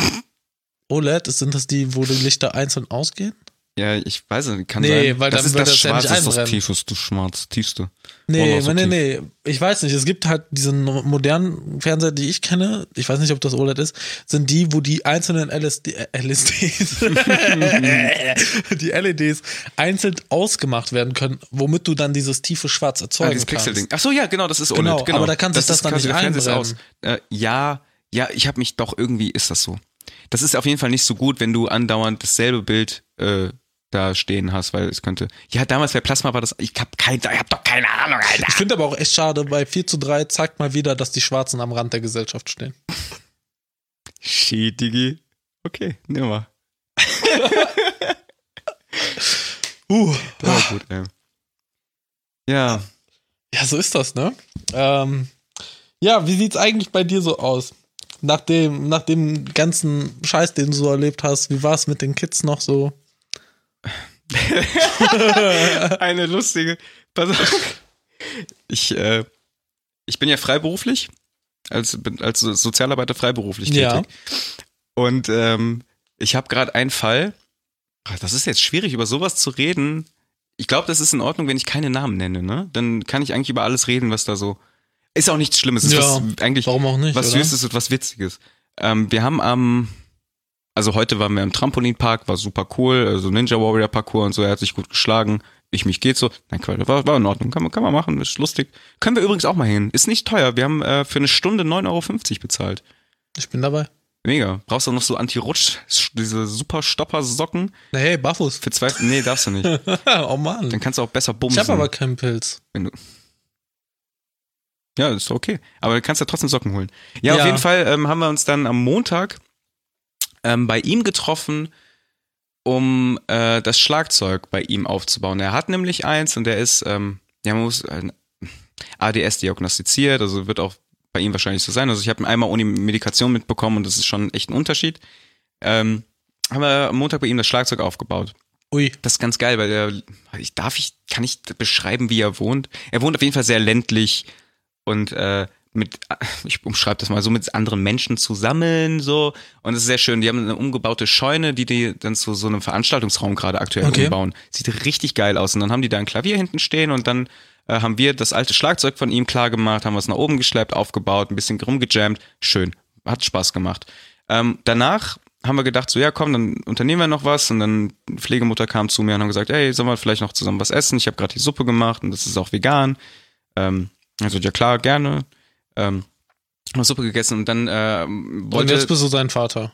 O L E D, sind das die, wo die Lichter einzeln ausgehen? Ja, ich weiß nicht, kann Nee, sein. weil das dann ist würde das das ja nicht Schwarze, ist das einbrennen. Tiefeste, Schwarz, Tiefste. Nee, Oh, so nee, tief. nee, ich weiß nicht. Es gibt halt diese no- modernen Fernseher, die ich kenne, ich weiß nicht, ob das O L E D ist, sind die, wo die einzelnen L S D, äh, L S Ds, die L E Ds einzeln ausgemacht werden können, womit du dann dieses tiefe Schwarz Ah, erzeugen dieses kannst. Pixel-Ding. Ach so, ja, genau, das ist Genau, O L E D. Genau, aber da kann sich das ist dann quasi nicht der Fernseher einbrennen. aus. Äh, ja, ja, ich habe mich doch, irgendwie ist das so. Das ist auf jeden Fall nicht so gut, wenn du andauernd dasselbe Bild äh, da stehen hast, weil es könnte. Ja, damals bei Plasma war das. Ich hab kein, ich hab doch keine Ahnung, Alter. Ich finde aber auch echt schade, bei vier zu drei zeigt mal wieder, dass die Schwarzen am Rand der Gesellschaft stehen. Shit, Digi. Okay, nimm mal. Uh, Das war gut, ey. Ja. ja, so ist das, ne? Ähm, ja, wie sieht's eigentlich bei dir so aus? Nach dem, nach dem ganzen Scheiß, den du so erlebt hast, wie war es mit den Kids noch so? Eine lustige. Pass auf. Ich, äh, ich bin ja freiberuflich, als, als Sozialarbeiter freiberuflich tätig. Ja. Und ähm, ich habe gerade einen Fall. Ach, das ist jetzt schwierig, über sowas zu reden. Ich glaube, das ist in Ordnung, wenn ich keine Namen nenne, ne? Dann kann ich eigentlich über alles reden, was da so. Ist auch nichts Schlimmes. Ist Ja, was, eigentlich warum auch nicht, was oder? Süßes und was Witziges. Ähm, wir haben am, also heute waren wir im Trampolinpark, war super cool, also Ninja Warrior Parkour und so, er hat sich gut geschlagen. Ich, mich geht so. Nein, Quatsch, war, war in Ordnung, kann man, kann man machen, ist lustig. Können wir übrigens auch mal hin. Ist nicht teuer. Wir haben äh, für eine Stunde neun Euro fünfzig bezahlt. Ich bin dabei. Mega. Brauchst du noch so Anti-Rutsch, diese super Stopper-Socken? Na hey, barfuß. Für zwei, nee, darfst du nicht. Oh Mann. Dann kannst du auch besser Ich bumsen. habe aber keinen Pilz. Wenn du ja, ist okay. Aber du kannst ja trotzdem Socken holen. Ja, Ja. auf jeden Fall ähm, haben wir uns dann am Montag ähm, bei ihm getroffen, um äh, das Schlagzeug bei ihm aufzubauen. Er hat nämlich eins und der ist, ähm, ja, man muss äh, A D S diagnostiziert, also wird auch bei ihm wahrscheinlich so sein. Also ich habe ihn einmal ohne Medikation mitbekommen und das ist schon echt ein Unterschied. Ähm, haben wir am Montag bei ihm das Schlagzeug aufgebaut. Ui. Das ist ganz geil, weil der, ich darf ich, kann ich beschreiben, wie er wohnt? Er wohnt auf jeden Fall sehr ländlich und äh, mit, ich umschreibe das mal so, mit anderen Menschen zusammen, so. Und es ist sehr schön. Die haben eine umgebaute Scheune, die die dann zu so einem Veranstaltungsraum gerade aktuell Okay. umbauen. Sieht richtig geil aus. Und dann haben die da ein Klavier hinten stehen und dann äh, haben wir das alte Schlagzeug von ihm klar gemacht, haben wir es nach oben geschleppt, aufgebaut, ein bisschen rumgejammt. Schön. Hat Spaß gemacht. Ähm, danach haben wir gedacht, so ja komm, dann unternehmen wir noch was und dann die Pflegemutter kam zu mir und haben gesagt, ey, sollen wir vielleicht noch zusammen was essen? Ich habe gerade die Suppe gemacht und das ist auch vegan. Ähm, also ja klar, gerne. Ähm, hab Suppe gegessen und dann äh, wollte... Und jetzt bist du sein Vater.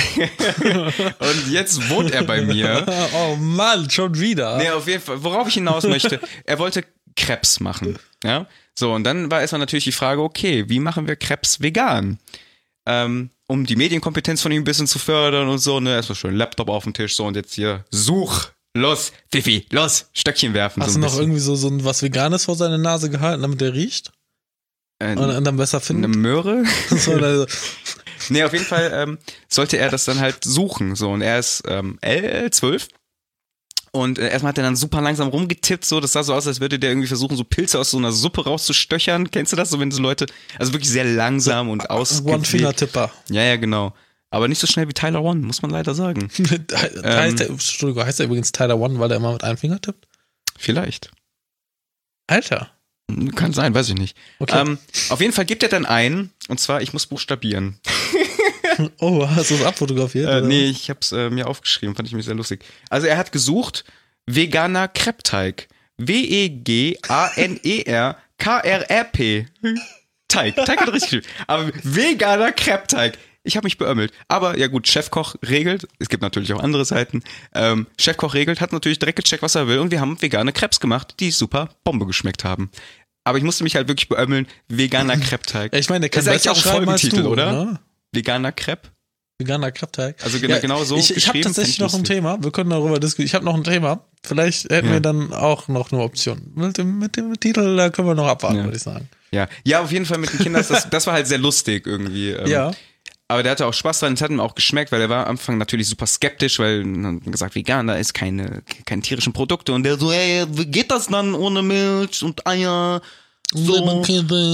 Und jetzt wohnt er bei mir. Oh Mann, schon wieder. Nee, auf jeden Fall, worauf ich hinaus möchte, er wollte Crepes machen, ja. So, und dann war erstmal natürlich die Frage, okay, wie machen wir Crepes vegan? Ähm, um die Medienkompetenz von ihm ein bisschen zu fördern und so, ne, erstmal schön Laptop auf den Tisch, so, und jetzt hier, such, los, Fifi, los, Stöckchen werfen. Hast so du noch bisschen. irgendwie so, so was Veganes vor seine Nase gehalten, damit der riecht? Äh, und, und dann besser findet? Eine Möhre? So, also, Nee, auf jeden Fall ähm, sollte er das dann halt suchen, so, und er ist ähm, zwölf. Und äh, erstmal hat er dann super langsam rumgetippt, so, das sah so aus, als würde der irgendwie versuchen, so Pilze aus so einer Suppe rauszustöchern. Kennst du das? So, wenn so Leute, also wirklich sehr langsam und aus. One-Finger-Tipper. Ja, ja, genau. Aber nicht so schnell wie Tyler One, muss man leider sagen. heißt ähm, der, Entschuldigung, heißt der übrigens Tyler One, weil er immer mit einem Finger tippt? Vielleicht. Alter. Kann sein, weiß ich nicht. Okay. Ähm, auf jeden Fall gibt er dann ein, und zwar, ich muss buchstabieren. Oh, hast du es abfotografiert? Äh, oder? nee, ich hab's äh, mir aufgeschrieben, fand ich mich sehr lustig. Also er hat gesucht, veganer Crepe-Teig. W E G A N E R K R R P. Teig. Teig hat er richtig geschrieben. Aber veganer Crepe-Teig. Ich habe mich beömmelt. Aber ja gut, Chefkoch regelt. Es gibt natürlich auch andere Seiten. Ähm, Chefkoch regelt, hat natürlich direkt gecheckt, was er will. Und wir haben vegane Crepes gemacht, die super Bombe geschmeckt haben. Aber ich musste mich halt wirklich beömmeln. Veganer Crepe-Teig. Ja, ich meine, der kann das ist besser eigentlich auch schreiben als Folgentitel, du, oder? Ne? Veganer Crepe? Veganer Crepe-Teig. Also genau, ja, genau so Ich, ich habe geschrieben, tatsächlich fand ich noch ein lustig. Thema. Wir können darüber diskutieren. Ich habe noch ein Thema. Vielleicht hätten Ja. wir dann auch noch eine Option. Mit dem, mit dem Titel, da können wir noch abwarten, Ja. würde ich sagen. Ja, ja, auf jeden Fall mit den Kindern, das, das war halt sehr lustig irgendwie. Ähm, Ja. Aber der hatte auch Spaß dran, es hat ihm auch geschmeckt, weil er war am Anfang natürlich super skeptisch, weil er hat gesagt, vegan, da ist keine, keine tierischen Produkte. Und der so, ey, wie geht das dann ohne Milch und Eier? So. und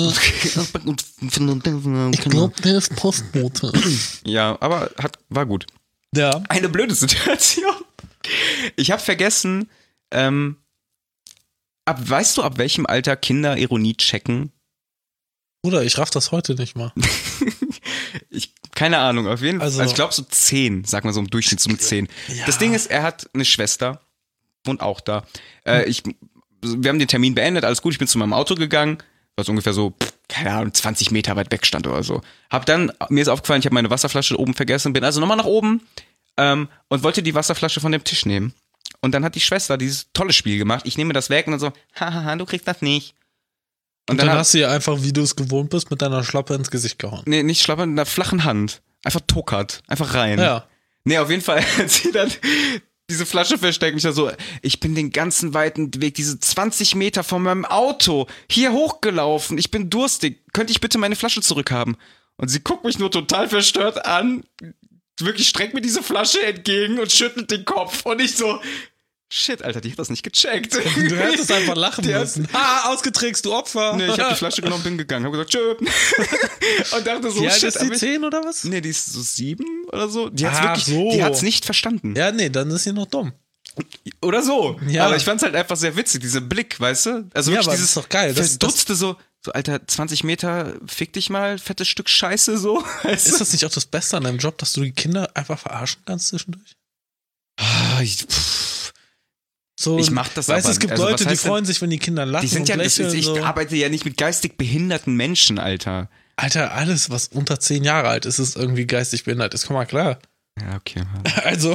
Ich glaube, der ist Postbote. Ja, aber hat, war gut. Ja. Eine blöde Situation. Ich habe vergessen, ähm, ab, weißt du, ab welchem Alter Kinder Ironie checken? Bruder, ich raff das heute nicht mal. Ich, keine Ahnung, auf jeden Fall. Also- Also, ich glaube so zehn, sag mal so im Durchschnitt so um zehn. Ja. Das Ding ist, er hat eine Schwester, wohnt auch da. Äh, ich, wir haben den Termin beendet, alles gut, ich bin zu meinem Auto gegangen, was ungefähr so, pff, keine Ahnung, zwanzig Meter weit weg stand oder so. Hab dann, mir ist aufgefallen, ich habe meine Wasserflasche oben vergessen, bin also nochmal nach oben ähm, und wollte die Wasserflasche von dem Tisch nehmen. Und dann hat die Schwester dieses tolle Spiel gemacht. Ich nehme das weg und dann so, hahaha, du kriegst das nicht. Und dann, hat- hast du ihr einfach, wie du es gewohnt bist, mit deiner Schlappe ins Gesicht gehauen. Nee, nicht schlapp, mit einer flachen Hand. Einfach tuckert. Einfach rein. Ja. Nee, auf jeden Fall hat sie dann diese Flasche versteckt. Mich da so, ich bin den ganzen weiten Weg, diese zwanzig Meter von meinem Auto hier hochgelaufen. Ich bin durstig. Könnte ich bitte meine Flasche zurückhaben? Und sie guckt mich nur total verstört an, wirklich streckt mir diese Flasche entgegen und schüttelt den Kopf. Und ich so, shit, Alter, die hat das nicht gecheckt. Du hättest einfach lachen Die hat- müssen. Ah, ausgetrickst, du Opfer. Nee, ich hab die Flasche genommen, bin gegangen, hab gesagt, tschö. Und dachte so, Wie alt shit, ist die, aber ich- zehn oder was? Nee, die ist so sieben oder so. Die hat's Ach wirklich, so. die hat's nicht verstanden. Ja, nee, dann ist sie noch dumm. Oder so. Ja. Aber ich fand's halt einfach sehr witzig, dieser Blick, weißt du? Also Ja, wirklich aber dieses das ist doch geil. Das- verdutzte so, so, Alter, zwanzig Meter, fick dich mal, fettes Stück Scheiße, so. Weißt du? Ist das nicht auch das Beste an deinem Job, dass du die Kinder einfach verarschen kannst zwischendurch? Ah, ich, pff, So, Ich mach das Weißt du, aber- es gibt also, was Leute, die heißt denn- freuen sich, wenn die Kinder lachen die sind und ja, das lächeln. ist, ich so. arbeite ja nicht mit geistig behinderten Menschen, Alter. Alter, alles, was unter zehn Jahre alt ist, ist irgendwie geistig behindert. Ist, komm mal klar. Ja, okay. Also,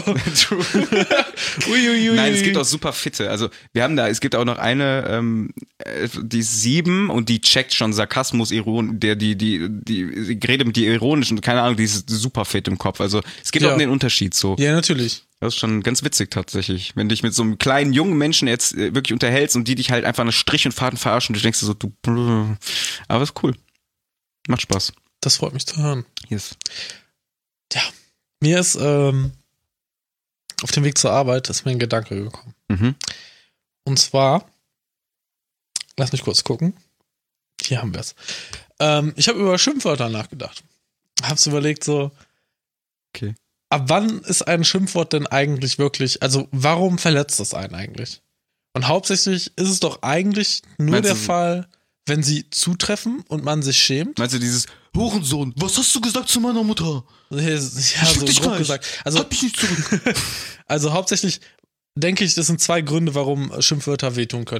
uiuiui. Nein, es gibt auch super fitte. Also wir haben da, es gibt auch noch eine, ähm, äh, die ist sieben und die checkt schon Sarkasmus, Iron, der die die die die redet mit die ironischen, keine Ahnung, die ist super fit im Kopf. Also es gibt Ja. auch den Unterschied so. Ja, natürlich. Das ist schon ganz witzig tatsächlich, wenn du dich mit so einem kleinen jungen Menschen jetzt äh, wirklich unterhältst und die dich halt einfach eine Strich und Faden verarschen und du denkst dir so, du, brr. Aber ist cool, macht Spaß. Das freut mich zu hören. Yes. Ja, mir ist ähm, auf dem Weg zur Arbeit ist mir ein Gedanke gekommen. Mhm. Und zwar, lass mich kurz gucken. Hier haben wir es. Ähm, ich habe über Schimpfwörter nachgedacht. Hab's überlegt so, Okay. ab wann ist ein Schimpfwort denn eigentlich wirklich, also warum verletzt es einen eigentlich? Und hauptsächlich ist es doch eigentlich nur Meinst der du- Fall, wenn sie zutreffen und man sich schämt. Meinst du dieses Hurensohn, was hast du gesagt zu meiner Mutter? Ja, so dich grob gleich. gesagt. Also, Halt mich nicht zurück. also hauptsächlich denke ich, das sind zwei Gründe, warum Schimpfwörter wehtun können.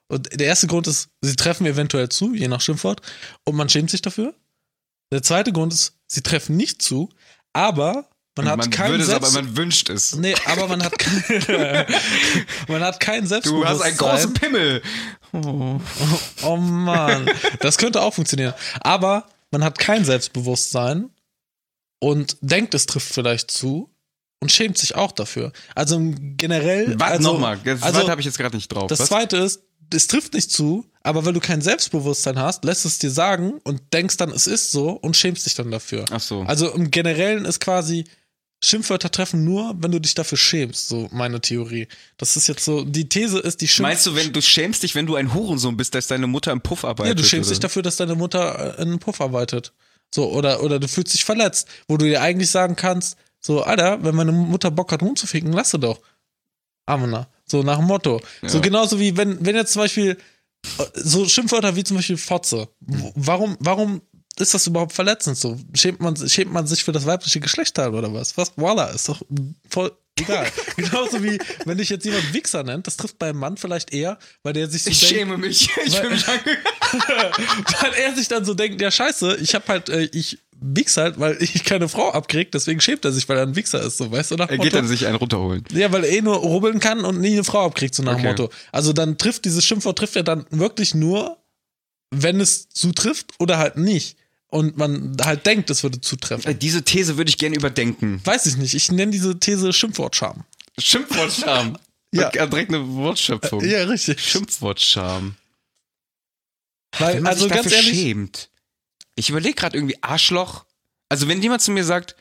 Und der erste Grund ist, sie treffen eventuell zu, je nach Schimpfwort, und man schämt sich dafür. Der zweite Grund ist, sie treffen nicht zu, aber man hat man kein würde es, Selbst- aber man wünscht es. Nee, aber man hat kein, man hat kein Du Selbstbewusstsein. hast einen großen Pimmel. Oh. Oh Mann, das könnte auch funktionieren. Aber man hat kein Selbstbewusstsein und denkt, es trifft vielleicht zu und schämt sich auch dafür. Also generell. Warte also, nochmal, das also, zweite habe ich jetzt gerade nicht drauf. Das Was? zweite ist, es trifft nicht zu, aber weil du kein Selbstbewusstsein hast, lässt es dir sagen und denkst dann, es ist so und schämst dich dann dafür. Ach so. Also im Generellen ist quasi, Schimpfwörter treffen nur, wenn du dich dafür schämst, so meine Theorie. Das ist jetzt so, die These ist, die Schimpf... Meinst du, wenn du schämst dich, wenn du ein Hurensohn bist, dass deine Mutter im Puff arbeitet? Ja, du schämst oder? dich dafür, dass deine Mutter in einem Puff arbeitet. So, oder, oder du fühlst dich verletzt, wo du dir eigentlich sagen kannst, so, Alter, wenn meine Mutter Bock hat, rumzuficken, lass sie doch. Amena. So nach dem Motto. Ja. So genauso wie, wenn, wenn jetzt zum Beispiel so Schimpfwörter wie zum Beispiel Fotze. W- Warum, warum ist das überhaupt verletzend so? Schämt man, schämt man sich für das weibliche Geschlechtsteil oder was? Was? Voila, ist doch voll egal. Genauso wie, wenn dich jetzt jemand Wichser nennt, das trifft beim Mann vielleicht eher, weil der sich so Ich denkt, schäme mich. Ich Weil- will mich ange- weil er sich dann so denkt, ja scheiße, ich hab halt, äh, ich wichs halt, weil ich keine Frau abkrieg, deswegen schämt er sich, weil er ein Wichser ist, so, weißt du, nach Er Motto? geht dann sich einen runterholen. Ja, weil er eh nur rubbeln kann und nie eine Frau abkriegt, so nach dem Okay. Motto. Also dann trifft dieses Schimpfwort, trifft er dann wirklich nur, wenn es zutrifft oder halt nicht. Und man halt denkt, es würde zutreffen. Äh, Diese These würde ich gerne überdenken. Weiß ich nicht, ich nenne diese These Schimpfwortscham. Schimpfwortscham. Ja. Ja. Direkt eine Wortschöpfung. Ja, richtig. Schimpfwortscham. Weil, Wenn man also sich ganz dafür ehrlich, schämt. Ich überlege gerade irgendwie Arschloch. Also wenn jemand zu mir sagt,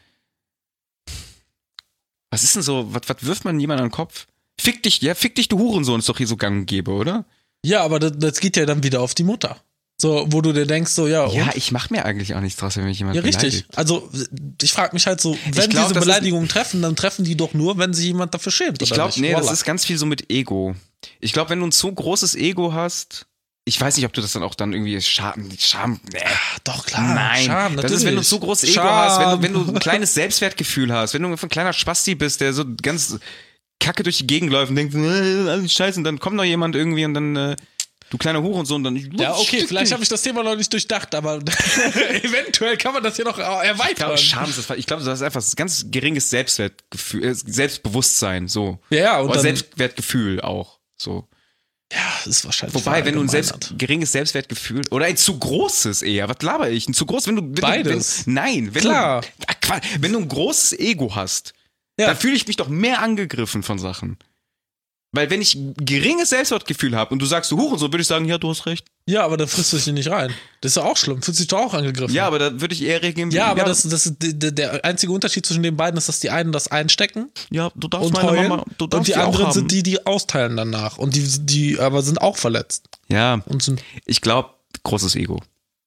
was ist denn so, was, was wirft man jemand an den Kopf? Fick dich, ja, fick dich, du Hurensohn, ist doch hier so gang und gäbe, oder? ja, aber das, das geht ja dann wieder auf die Mutter. So, wo du dir denkst, so, ja, Ja, und? ich mache mir eigentlich auch nichts draus, wenn mich jemand Ja, richtig. beleidigt. Also, ich frage mich halt so, wenn glaub, diese das ist- Beleidigungen treffen, dann treffen die doch nur, wenn sich jemand dafür schämt. Ich oder glaube, nicht? nee, das Voila. ist ganz viel so mit Ego. Ich glaube, wenn du ein zu großes Ego hast, ich weiß nicht, ob du das dann auch dann irgendwie Scham, Scham, nee. Doch, klar. Nein, Scham, das ist, wenn du natürlich. so großes Ego Scham. hast, wenn du, wenn du ein kleines Selbstwertgefühl hast, wenn du ein kleiner Spasti bist, der so ganz kacke durch die Gegend läuft und denkt, äh, alles scheiße, und dann kommt noch jemand irgendwie und dann, äh, du kleiner Hurensohn, dann. Ja, okay, vielleicht habe ich das Thema noch nicht durchdacht, aber eventuell kann man das hier noch Ich erweitern. glaube, Scham ist das. Ich glaube, das ist einfach ein ganz geringes Selbstwertgefühl, äh, Selbstbewusstsein, so. Ja, ja, und Oder dann, Selbstwertgefühl auch, so. ja, ist wahrscheinlich Wobei, wenn du ein selbst, verallgemeinert. geringes Selbstwertgefühl oder ein zu großes eher, was laber ich? Ein zu groß, wenn du. Wenn Beides. Du, wenn, nein, wenn Klar. du. Ach, Quatsch, wenn du ein großes Ego hast, Ja. dann fühle ich mich doch mehr angegriffen von Sachen. Weil wenn ich ein geringes Selbstwertgefühl habe und du sagst, du Hurensohn, würde ich sagen, ja, du hast recht. Ja, aber dann frisst du dich nicht rein. Das ist ja auch schlimm. Fühlst dich doch auch angegriffen. Ja, aber da würde ich eher reagieren. wie- ja, aber Das, das ist der, der einzige Unterschied zwischen den beiden ist, dass die einen das einstecken Ja, du darfst und meine heulen Mama, du und darfst die die auch anderen haben. sind die, die austeilen danach. Und die, die aber sind auch verletzt. Ja, Und sind, ich glaube, großes Ego.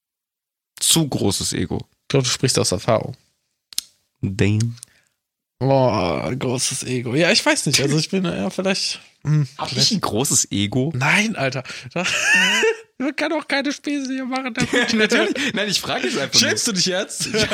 Zu großes Ego. ich glaube, du sprichst aus Erfahrung. Damn. Boah, großes Ego. Ja, ich weiß nicht. Also ich bin ja vielleicht. Hm, Hab vielleicht- ich ein großes Ego? Nein, Alter. Da- Man kann auch keine Späße hier machen. Natürlich. Nein, ich frage es einfach Schämst du dich jetzt? nur.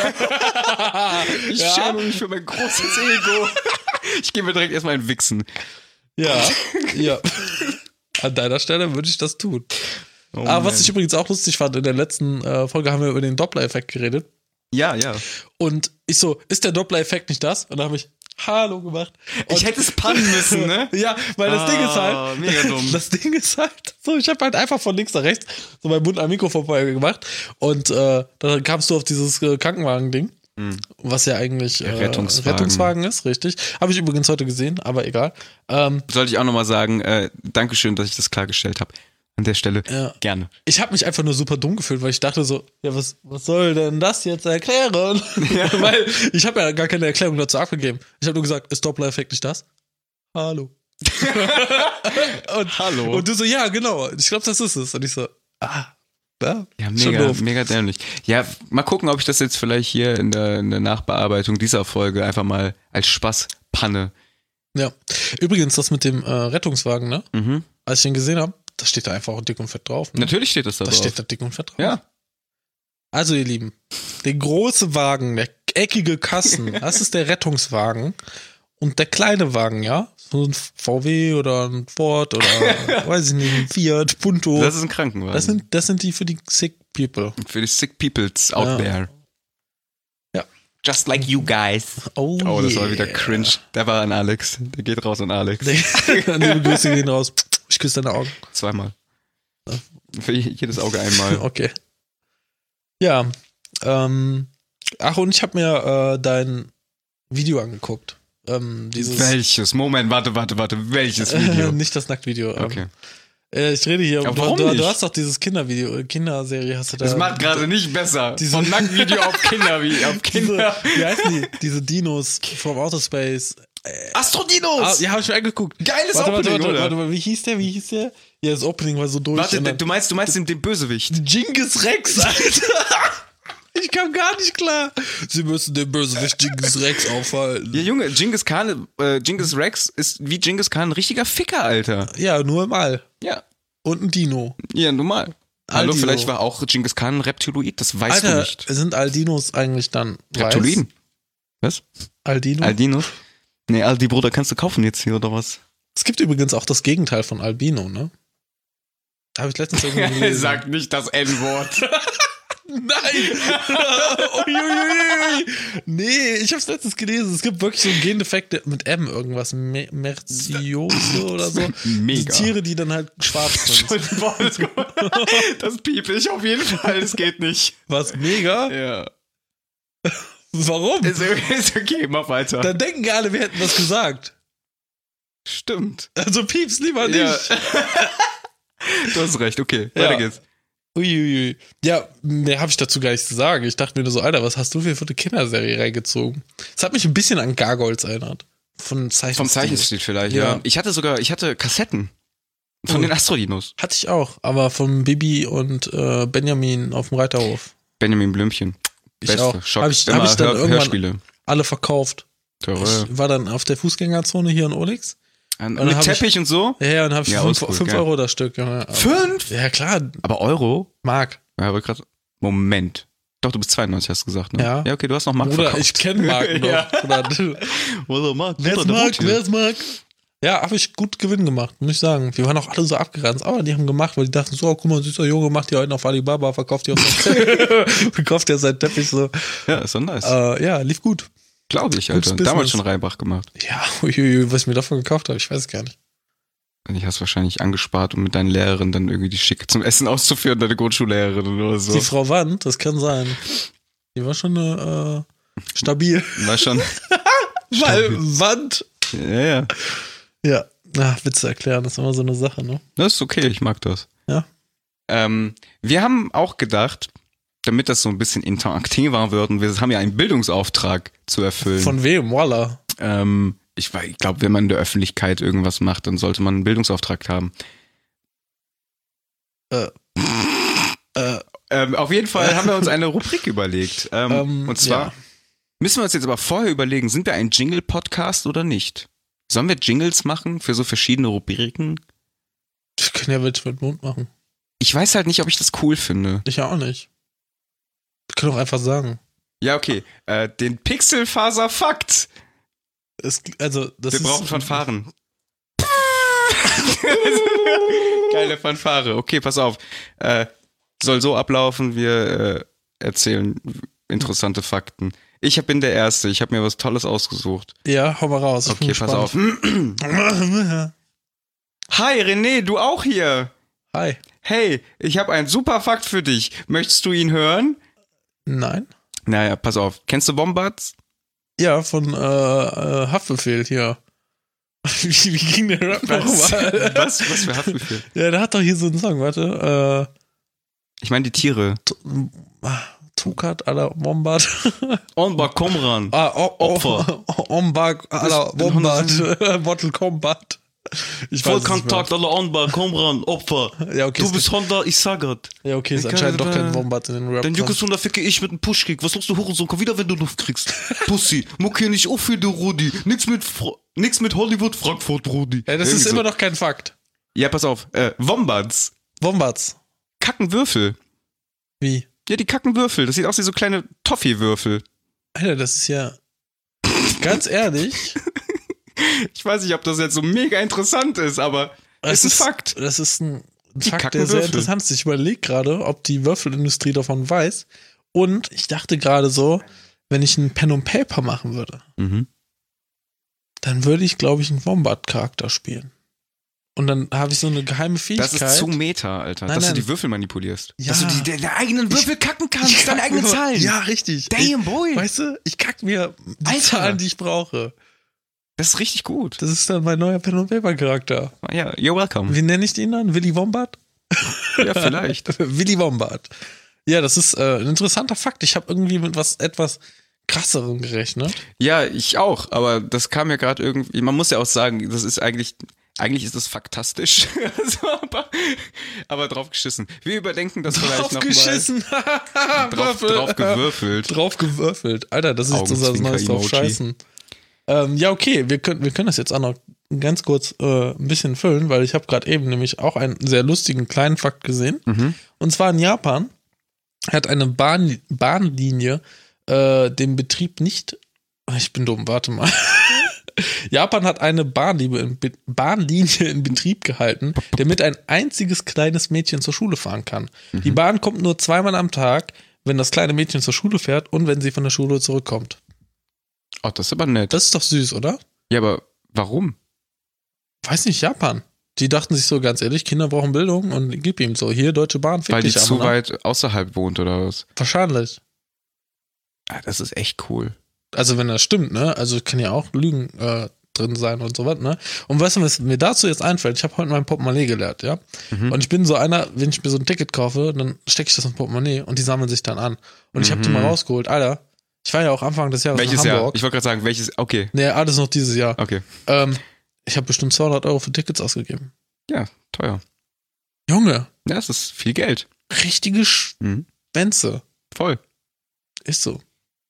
Ich Ja? schäme mich für mein großes Ego. Ich gehe mir direkt erstmal ein Wichsen. Ja, ja. An deiner Stelle würde ich das tun. Oh, Aber was man. ich übrigens auch lustig fand, in der letzten äh, Folge haben wir über den Doppler-Effekt geredet. Ja, ja. Und ich so, ist der Doppler-Effekt nicht das? Und da habe ich Hallo gemacht. Und Ich hätte es pannen müssen, ne? ja, weil das Ah, Ding ist halt. mega dumm. Das Ding ist halt so, ich habe halt einfach von links nach rechts so meinen Mund am Mikrofon vorher gemacht. Und äh, dann kamst du auf dieses äh, Krankenwagen-Ding. Was ja eigentlich äh, Rettungswagen. Rettungswagen ist, richtig. Habe ich übrigens heute gesehen, aber egal. Ähm, Sollte ich auch nochmal sagen, äh, Dankeschön, dass ich das klargestellt habe. An der Stelle Ja. gerne. ich habe mich einfach nur super dumm gefühlt, weil ich dachte so, ja, was, was soll denn das jetzt erklären? Weil ich habe ja gar keine Erklärung dazu abgegeben. Ich habe nur gesagt, ist Doppler-Effekt nicht das? Hallo. und, Hallo. Und du so, ja, genau. Ich glaube, das ist es. Und ich so, ah, ja, Ja, schon mega, doof. mega dämlich. Ja, mal gucken, ob ich das jetzt vielleicht hier in der, in der Nachbearbeitung dieser Folge einfach mal als Spaß panne. Ja. Übrigens, das mit dem äh, Rettungswagen, ne? Mhm. Als ich den gesehen habe, da steht da einfach auch dick und fett drauf. Ne? Natürlich steht das da Da drauf. steht da dick und fett drauf. Ja. Also, ihr Lieben, der große Wagen, der eckige Kasten, das ist der Rettungswagen. und der kleine Wagen, ja? So ein V W oder ein Ford oder, weiß ich nicht, ein Fiat, Punto. Das ist ein Krankenwagen. Das sind, das sind die für die sick people. Für die sick peoples out Ja. there. Ja. Just like you guys. Oh, Oh, das yeah. war wieder cringe. Der war an Alex. Der geht raus an Alex. Liebe Grüße gehen raus. Ich küsse deine Augen. Zweimal. Für jedes Auge einmal. Okay. Ja. Ähm, ach, und ich habe mir äh, dein Video angeguckt. Ähm, dieses Welches? Moment, warte, warte, warte. Welches Video? Nicht das Nacktvideo. Ähm, Okay. äh, ich rede hier. Aber Du, warum du, nicht? du hast doch dieses Kindervideo, äh, Kinderserie hast du da. Das macht gerade nicht besser. Diese- Von Nacktvideo auf Kinder, wie auf Kinder. Diese, wie heißen die? Diese Dinos vom Outer Space. Astrodinos! Ah, ja, hab ich mir angeguckt. Geiles warte, Opening, warte, warte, oder? warte, warte, wie hieß der? Wie hieß der? Ja, das Opening war so durch. Warte, und dann- du meinst, du meinst den, den Bösewicht. Genghis Rex, Alter. Ich kam gar nicht klar. Sie müssen den Bösewicht Genghis Rex aufhalten. Ja, Junge, Genghis Khan, äh, Genghis Rex ist wie Genghis Khan ein richtiger Ficker, Alter. Ja, nur im All. Ja. Und ein Dino. Ja, normal. Hallo, Aldino. vielleicht war auch Genghis Khan ein Reptiloid, das weißt Alter, du nicht. sind Aldinos eigentlich dann weiß? Reptiloiden? Was? Aldino? Aldinos? Nee, Aldi, Bruder, kannst du kaufen jetzt hier, oder was? Es gibt übrigens auch das Gegenteil von Albino, ne? Habe ich letztens irgendwie gelesen. nicht das N-Wort. Nein! Uiuiui. Nee, ich hab's letztens gelesen. Es gibt wirklich so einen Gendefekt mit M irgendwas. Me Merziose oder so. Mega. Die Tiere, die dann halt schwarz sind. Das piep ich auf jeden Fall, es geht nicht. Was? Mega? Ja. Warum? Ist, ist okay, mach weiter. Dann denken alle, wir hätten was gesagt. Stimmt. Also pieps lieber nicht. Ja. Du hast recht, okay, Ja. weiter geht's. Uiuiui. Ja, mehr habe ich dazu gar nicht zu sagen. Ich dachte mir nur so, Alter, was hast du für eine Kinderserie reingezogen? Es hat mich ein bisschen an Gargoyles erinnert. Von Zeichenstil. Vom Zeichenstil vielleicht, ja. Ja. Ich hatte sogar, ich hatte Kassetten von Oh. den Astrodinos. Hatte ich auch, aber von Bibi und äh, Benjamin auf dem Reiterhof. Benjamin Blümchen. Ich Beste. auch. Schock. Habe ich, Immer hab ich dann Hör irgendwann Hörspiele. alle verkauft. Toll. Ich war dann auf der Fußgängerzone hier in Olix. Und dann mit hab Teppich und so? Ja, ja, und habe ich Ja, fünf, oldschool, fünf geil. Euro das Stück. Ja, aber- Fünf? Ja, klar, Aber Euro? Mark. Ja, aber gerade. Moment. Doch, du bist zweiundneunzig, hast du gesagt, ne? Ja. Ja, okay, du hast noch Mark Bruder, verkauft. ich kenne Mark noch. Ja. Bruder, Oder Mark? wer ist Mark? Wer ist Mark? Ja, habe ich gut Gewinn gemacht, muss ich sagen. Wir waren auch alle so abgerannt, aber die haben gemacht, weil die dachten so, oh, guck mal, süßer Junge, macht die heute auf Alibaba, verkauft die auf verkauft der seinen Teppich so. Ja, ist doch nice. Äh, ja, lief gut. Glaube ich, gutes Alter. Damals Business. schon Reibach gemacht. Ja, uiuiui, was ich mir davon gekauft habe, ich weiß es gar nicht. Und ich hast wahrscheinlich angespart, um mit deinen Lehrerin dann irgendwie die schick zum Essen auszuführen, deine Grundschullehrerin oder so. Die Frau Wand, das kann sein. Die war schon äh, stabil. War schon. Weil Wand. Ja, ja. Ja, ach, Witze erklären, das ist immer so eine Sache, ne? Das ist okay, ich mag das. Ja. Ähm, wir haben auch gedacht, damit das so ein bisschen interaktiver wird, und wir haben ja einen Bildungsauftrag zu erfüllen. Von wem? Voila. Ähm, ich ich glaube, wenn man in der Öffentlichkeit irgendwas macht, dann sollte man einen Bildungsauftrag haben. Äh. Äh. Ähm, auf jeden Fall haben wir uns eine Rubrik überlegt. Ähm, Ähm, und zwar ja. müssen wir uns jetzt aber vorher überlegen, sind wir ein Jingle-Podcast oder nicht? Sollen wir Jingles machen für so verschiedene Rubriken? Wir können ja Witz mit Mund machen. Ich weiß halt nicht, ob ich das cool finde. Ich ja auch nicht. Wir können auch einfach sagen. Ja, okay. Äh, den Pixelfaser-Fakt. Es, also, das Wir ist, brauchen Fanfaren. Geile Fanfare. Okay, pass auf. Äh, soll so ablaufen, wir äh, erzählen interessante Fakten. Ich bin der Erste, ich habe mir was Tolles ausgesucht. Ja, hau mal raus. Ich Okay, bin pass auf. gespannt. Hi René, du auch hier. Hi. Hey, ich habe einen super Fakt für dich. Möchtest du ihn hören? Nein? Naja, pass auf. Kennst du Wombats? Ja, von äh, äh, Haftbefehl hier. wie, wie ging der Rap nochmal? Was? Was für Haftbefehl? Ja, der hat doch hier so einen Song, warte. Äh, Ich meine die Tiere. Tukat à la Wombat. Onbar Komran. Ah, o, o, Opfer. Ombak à la Das- den Wombat. Mortal Kombat. Ich weiß es nicht Vollkontakt alle Onbar Komran. Opfer. mehr. Ja, okay. Du ist- bist Honda, ich sag es. Ja, okay, ist Ich anscheinend kann- doch kein Wombat in den Rap. Dein Juckeshunde ficke ich mit einem Pushkick. Was sagst du, Hurensohn? Komm wieder, wenn du Luft kriegst. Pussy, muck hier nicht auf für den Rudi. Nix mit, Fra nix mit Hollywood, Frankfurt, Rudi. Ja, das Irgendwie ist so. immer noch kein Fakt. Ja, pass auf. Äh, Wombats. Wombats. Kacken Würfel. Wie? Ja, die kacken Würfel. Das sieht aus wie so kleine Toffee-Würfel. Alter, das ist ja. Ganz ehrlich. Ich weiß nicht, ob das jetzt so mega interessant ist, aber es ist ein Fakt. Das ist ein Die Fakt, kacken der sehr Würfel. interessant ist. Ich überlege gerade, ob die Würfelindustrie davon weiß. Und ich dachte gerade so, wenn ich ein Pen und Paper machen würde, Mhm. dann würde ich, glaube ich, einen Wombat-Charakter spielen. Und dann habe ich so eine geheime Fähigkeit. Das ist zu Meta, Alter. Nein, dass nein. du die Würfel manipulierst. Ja. Dass du die, deine eigenen Würfel kacken kannst, Ich deine kack eigenen mir- Zahlen. Ja, richtig. Damn, boy. Ich, weißt du, ich kack mir die Alter. Zahlen, die ich brauche. Das ist richtig gut. Das ist dann mein neuer Pen und Paper Charakter. Ja, you're welcome. Wie nenne ich den dann? Willy Wombat? Ja, vielleicht. Willy Wombat. Ja, das ist äh, ein interessanter Fakt. Ich habe irgendwie mit was etwas krasserem gerechnet. Ja, ich auch, aber das kam ja gerade irgendwie, man muss ja auch sagen, das ist eigentlich, eigentlich ist das faktastisch, also, aber, aber drauf geschissen. Wir überdenken das vielleicht Drauf nochmal. geschissen. Drauf, drauf gewürfelt. Drauf gewürfelt. Alter, das ist jetzt unser neues drauf Augenzwinker-Emoji. scheißen. Ähm, ja, okay, wir können, wir können das jetzt auch noch ganz kurz äh, ein bisschen füllen, weil ich habe gerade eben nämlich auch einen sehr lustigen kleinen Fakt gesehen. Mhm. Und zwar in Japan hat eine Bahn, Bahnlinie äh, den Betrieb nicht. Ich bin dumm, warte mal. Japan hat eine Bahnlinie in, Be- Bahnlinie in Betrieb gehalten, damit ein einziges kleines Mädchen zur Schule fahren kann. Mhm. Die Bahn kommt nur zweimal am Tag, wenn das kleine Mädchen zur Schule fährt und wenn sie von der Schule zurückkommt. Oh, das ist aber nett. Das ist doch süß, oder? Ja, aber warum? Weiß nicht, Japan. Die dachten sich so, ganz ehrlich, Kinder brauchen Bildung und gib ihm so, hier, Deutsche Bahn, fick Weil die dich zu aber, ne? weit außerhalb wohnt oder was? Wahrscheinlich. Ah, das ist echt cool. Also wenn das stimmt, ne? Also kann ja auch Lügen äh, drin sein und so was, ne? Und weißt du, was mir dazu jetzt einfällt? Ich habe heute mein Portemonnaie gelernt, ja? Mhm. Und ich bin so einer, wenn ich mir so ein Ticket kaufe, dann stecke ich das ins Portemonnaie und die sammeln sich dann an. Und ich habe die Mhm. mal rausgeholt. Alter, ich war ja auch Anfang des Jahres Welches in Jahr? Hamburg. Ich wollte gerade sagen, welches, okay, Nee, alles noch dieses Jahr. okay. Ähm, ich habe bestimmt zweihundert Euro für Tickets ausgegeben. Ja, teuer. Junge, Ja, das ist viel Geld. richtige Mhm. Schwänze. Voll. Ist so.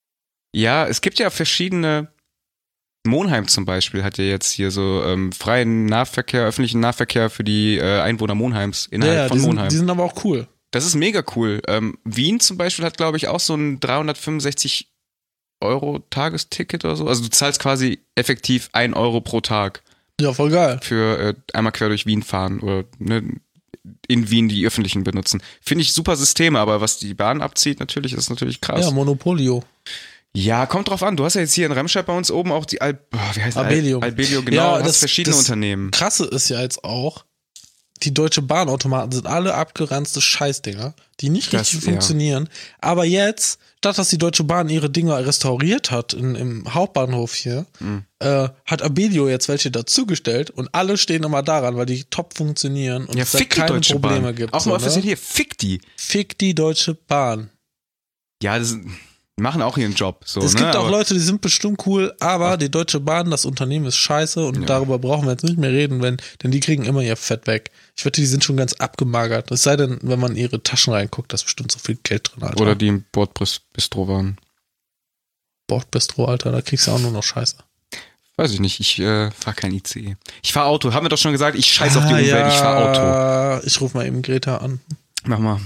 Ja, es gibt ja verschiedene. Monheim zum Beispiel hat ja jetzt hier so ähm, freien Nahverkehr, öffentlichen Nahverkehr für die äh, Einwohner Monheims innerhalb Ja, ja, von die sind, Monheim. die sind aber auch cool. Das ist mega cool. Ähm, Wien zum Beispiel hat, glaube ich, auch so ein dreihundertfünfundsechzig Euro Tagesticket oder so. Also du zahlst quasi effektiv ein Euro pro Tag Ja, voll geil. für äh, einmal quer durch Wien fahren oder ne, in Wien die öffentlichen benutzen. Finde ich super Systeme, aber was die Bahn abzieht, natürlich ist natürlich krass. Ja, Monopolio. Ja, kommt drauf an. Du hast ja jetzt hier in Remscheid bei uns oben auch die Al oh, wie heißt Abelio. Al Albelio, genau. Ja, du hast das- verschiedene das- Unternehmen. Krasse ist ja jetzt auch, die Deutsche Bahnautomaten sind alle abgeranzte Scheißdinger, die nicht Das- richtig ja. funktionieren. Aber jetzt, statt dass die Deutsche Bahn ihre Dinger restauriert hat in, im Hauptbahnhof hier, Mhm. äh, hat Abelio jetzt welche dazugestellt und alle stehen immer daran, weil die top funktionieren und Ja, es da fick die keine Deutsche Probleme Bahn. gibt. Auch so, mal ne? offiziell hier, fick die. Fick die Deutsche Bahn. Ja, das machen auch ihren Job. So, Es ne? gibt auch Aber- Leute, die sind bestimmt cool, aber die Deutsche Bahn, das Unternehmen ist scheiße und Ja. darüber brauchen wir jetzt nicht mehr reden, wenn, denn die kriegen immer ihr Fett weg. Ich wette, die sind schon ganz abgemagert. Es sei denn, wenn man in ihre Taschen reinguckt, da ist bestimmt so viel Geld drin, Alter. Oder die im Bordbistro waren. Bordbistro, Alter, da kriegst du auch nur noch Scheiße. Weiß ich nicht, ich äh, fahr kein I C E. Ich fahr Auto, haben wir doch schon gesagt, ich scheiß auf die Ah, Umwelt, ich fahr Auto. ja, ich rufe mal eben Greta an. Mach mal.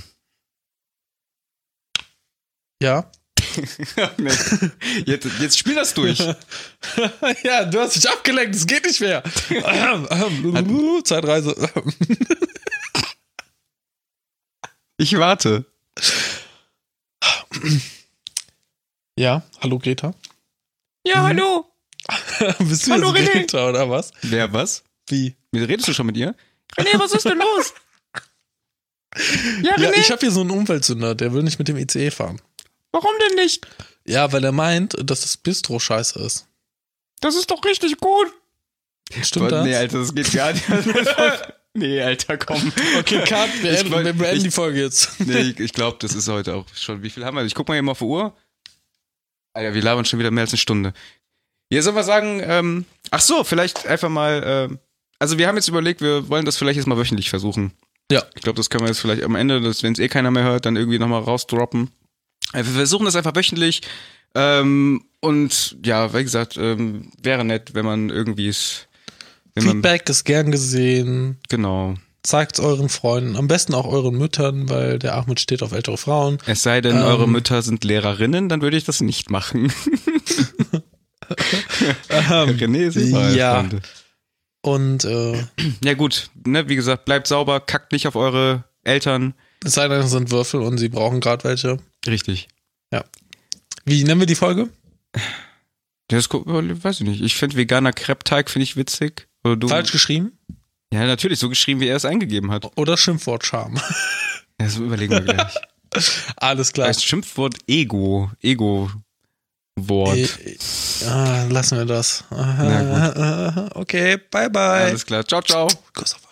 Ja? Nee. jetzt, jetzt spiel das durch. Ja, du hast dich abgelenkt, es geht nicht mehr. Zeitreise. Ich warte. Ja, hallo Greta. Ja, hallo. Bist du Hallo, jetzt René. Greta oder was? Wer, was? Wie? Wie redest du schon mit ihr? René, was ist denn los? Ja, Ja, René, ich habe hier so einen Umweltsünder, der will nicht mit dem I C E fahren. warum denn nicht? Ja, weil er meint, dass das Bistro scheiße ist. Das ist doch richtig gut. Stimmt das? Nee, Alter, das geht gar nicht. Nee, Alter, komm. Okay, Cut, wir Ich enden, wollt- wir beenden ich- die Folge jetzt. Nee, ich, ich glaube, das ist heute auch schon. Wie viel haben wir? Ich guck mal eben auf die Uhr. Alter, wir labern schon wieder mehr als eine Stunde. Hier sollen wir sagen, ähm, ach so, vielleicht einfach mal, ähm, also wir haben jetzt überlegt, wir wollen das vielleicht jetzt mal wöchentlich versuchen. Ja. Ich glaube, das können wir jetzt vielleicht am Ende, wenn es eh keiner mehr hört, dann irgendwie nochmal rausdroppen. Äh, Wir versuchen das einfach wöchentlich. Ähm, und ja, wie gesagt, ähm, wäre nett, wenn man irgendwie es. Wenn man, Feedback ist gern gesehen. genau. Zeigt es euren Freunden, am besten auch euren Müttern, weil der Ahmed steht auf ältere Frauen. Es sei denn, Ähm. eure Mütter sind Lehrerinnen, dann würde ich das nicht machen. ähm, René Silbereis, ja. Freunde. Und äh, Ja gut, ne, wie gesagt, bleibt sauber, kackt nicht auf eure Eltern. es sei denn, es sind Würfel und sie brauchen gerade welche. Richtig. Ja. Wie nennen wir die Folge? Das weiß ich nicht. Ich finde veganer Crepe-Teig finde ich witzig. Oder du? Falsch geschrieben? Ja, natürlich, so geschrieben, wie er es eingegeben hat. Oder Schimpfwort-Charme? Ja, so überlegen wir gleich. Alles klar. Das Schimpfwort Ego. Ego-Wort. E ah, lassen wir das. Na Okay, bye bye. Alles klar. Ciao, ciao. Kuss auf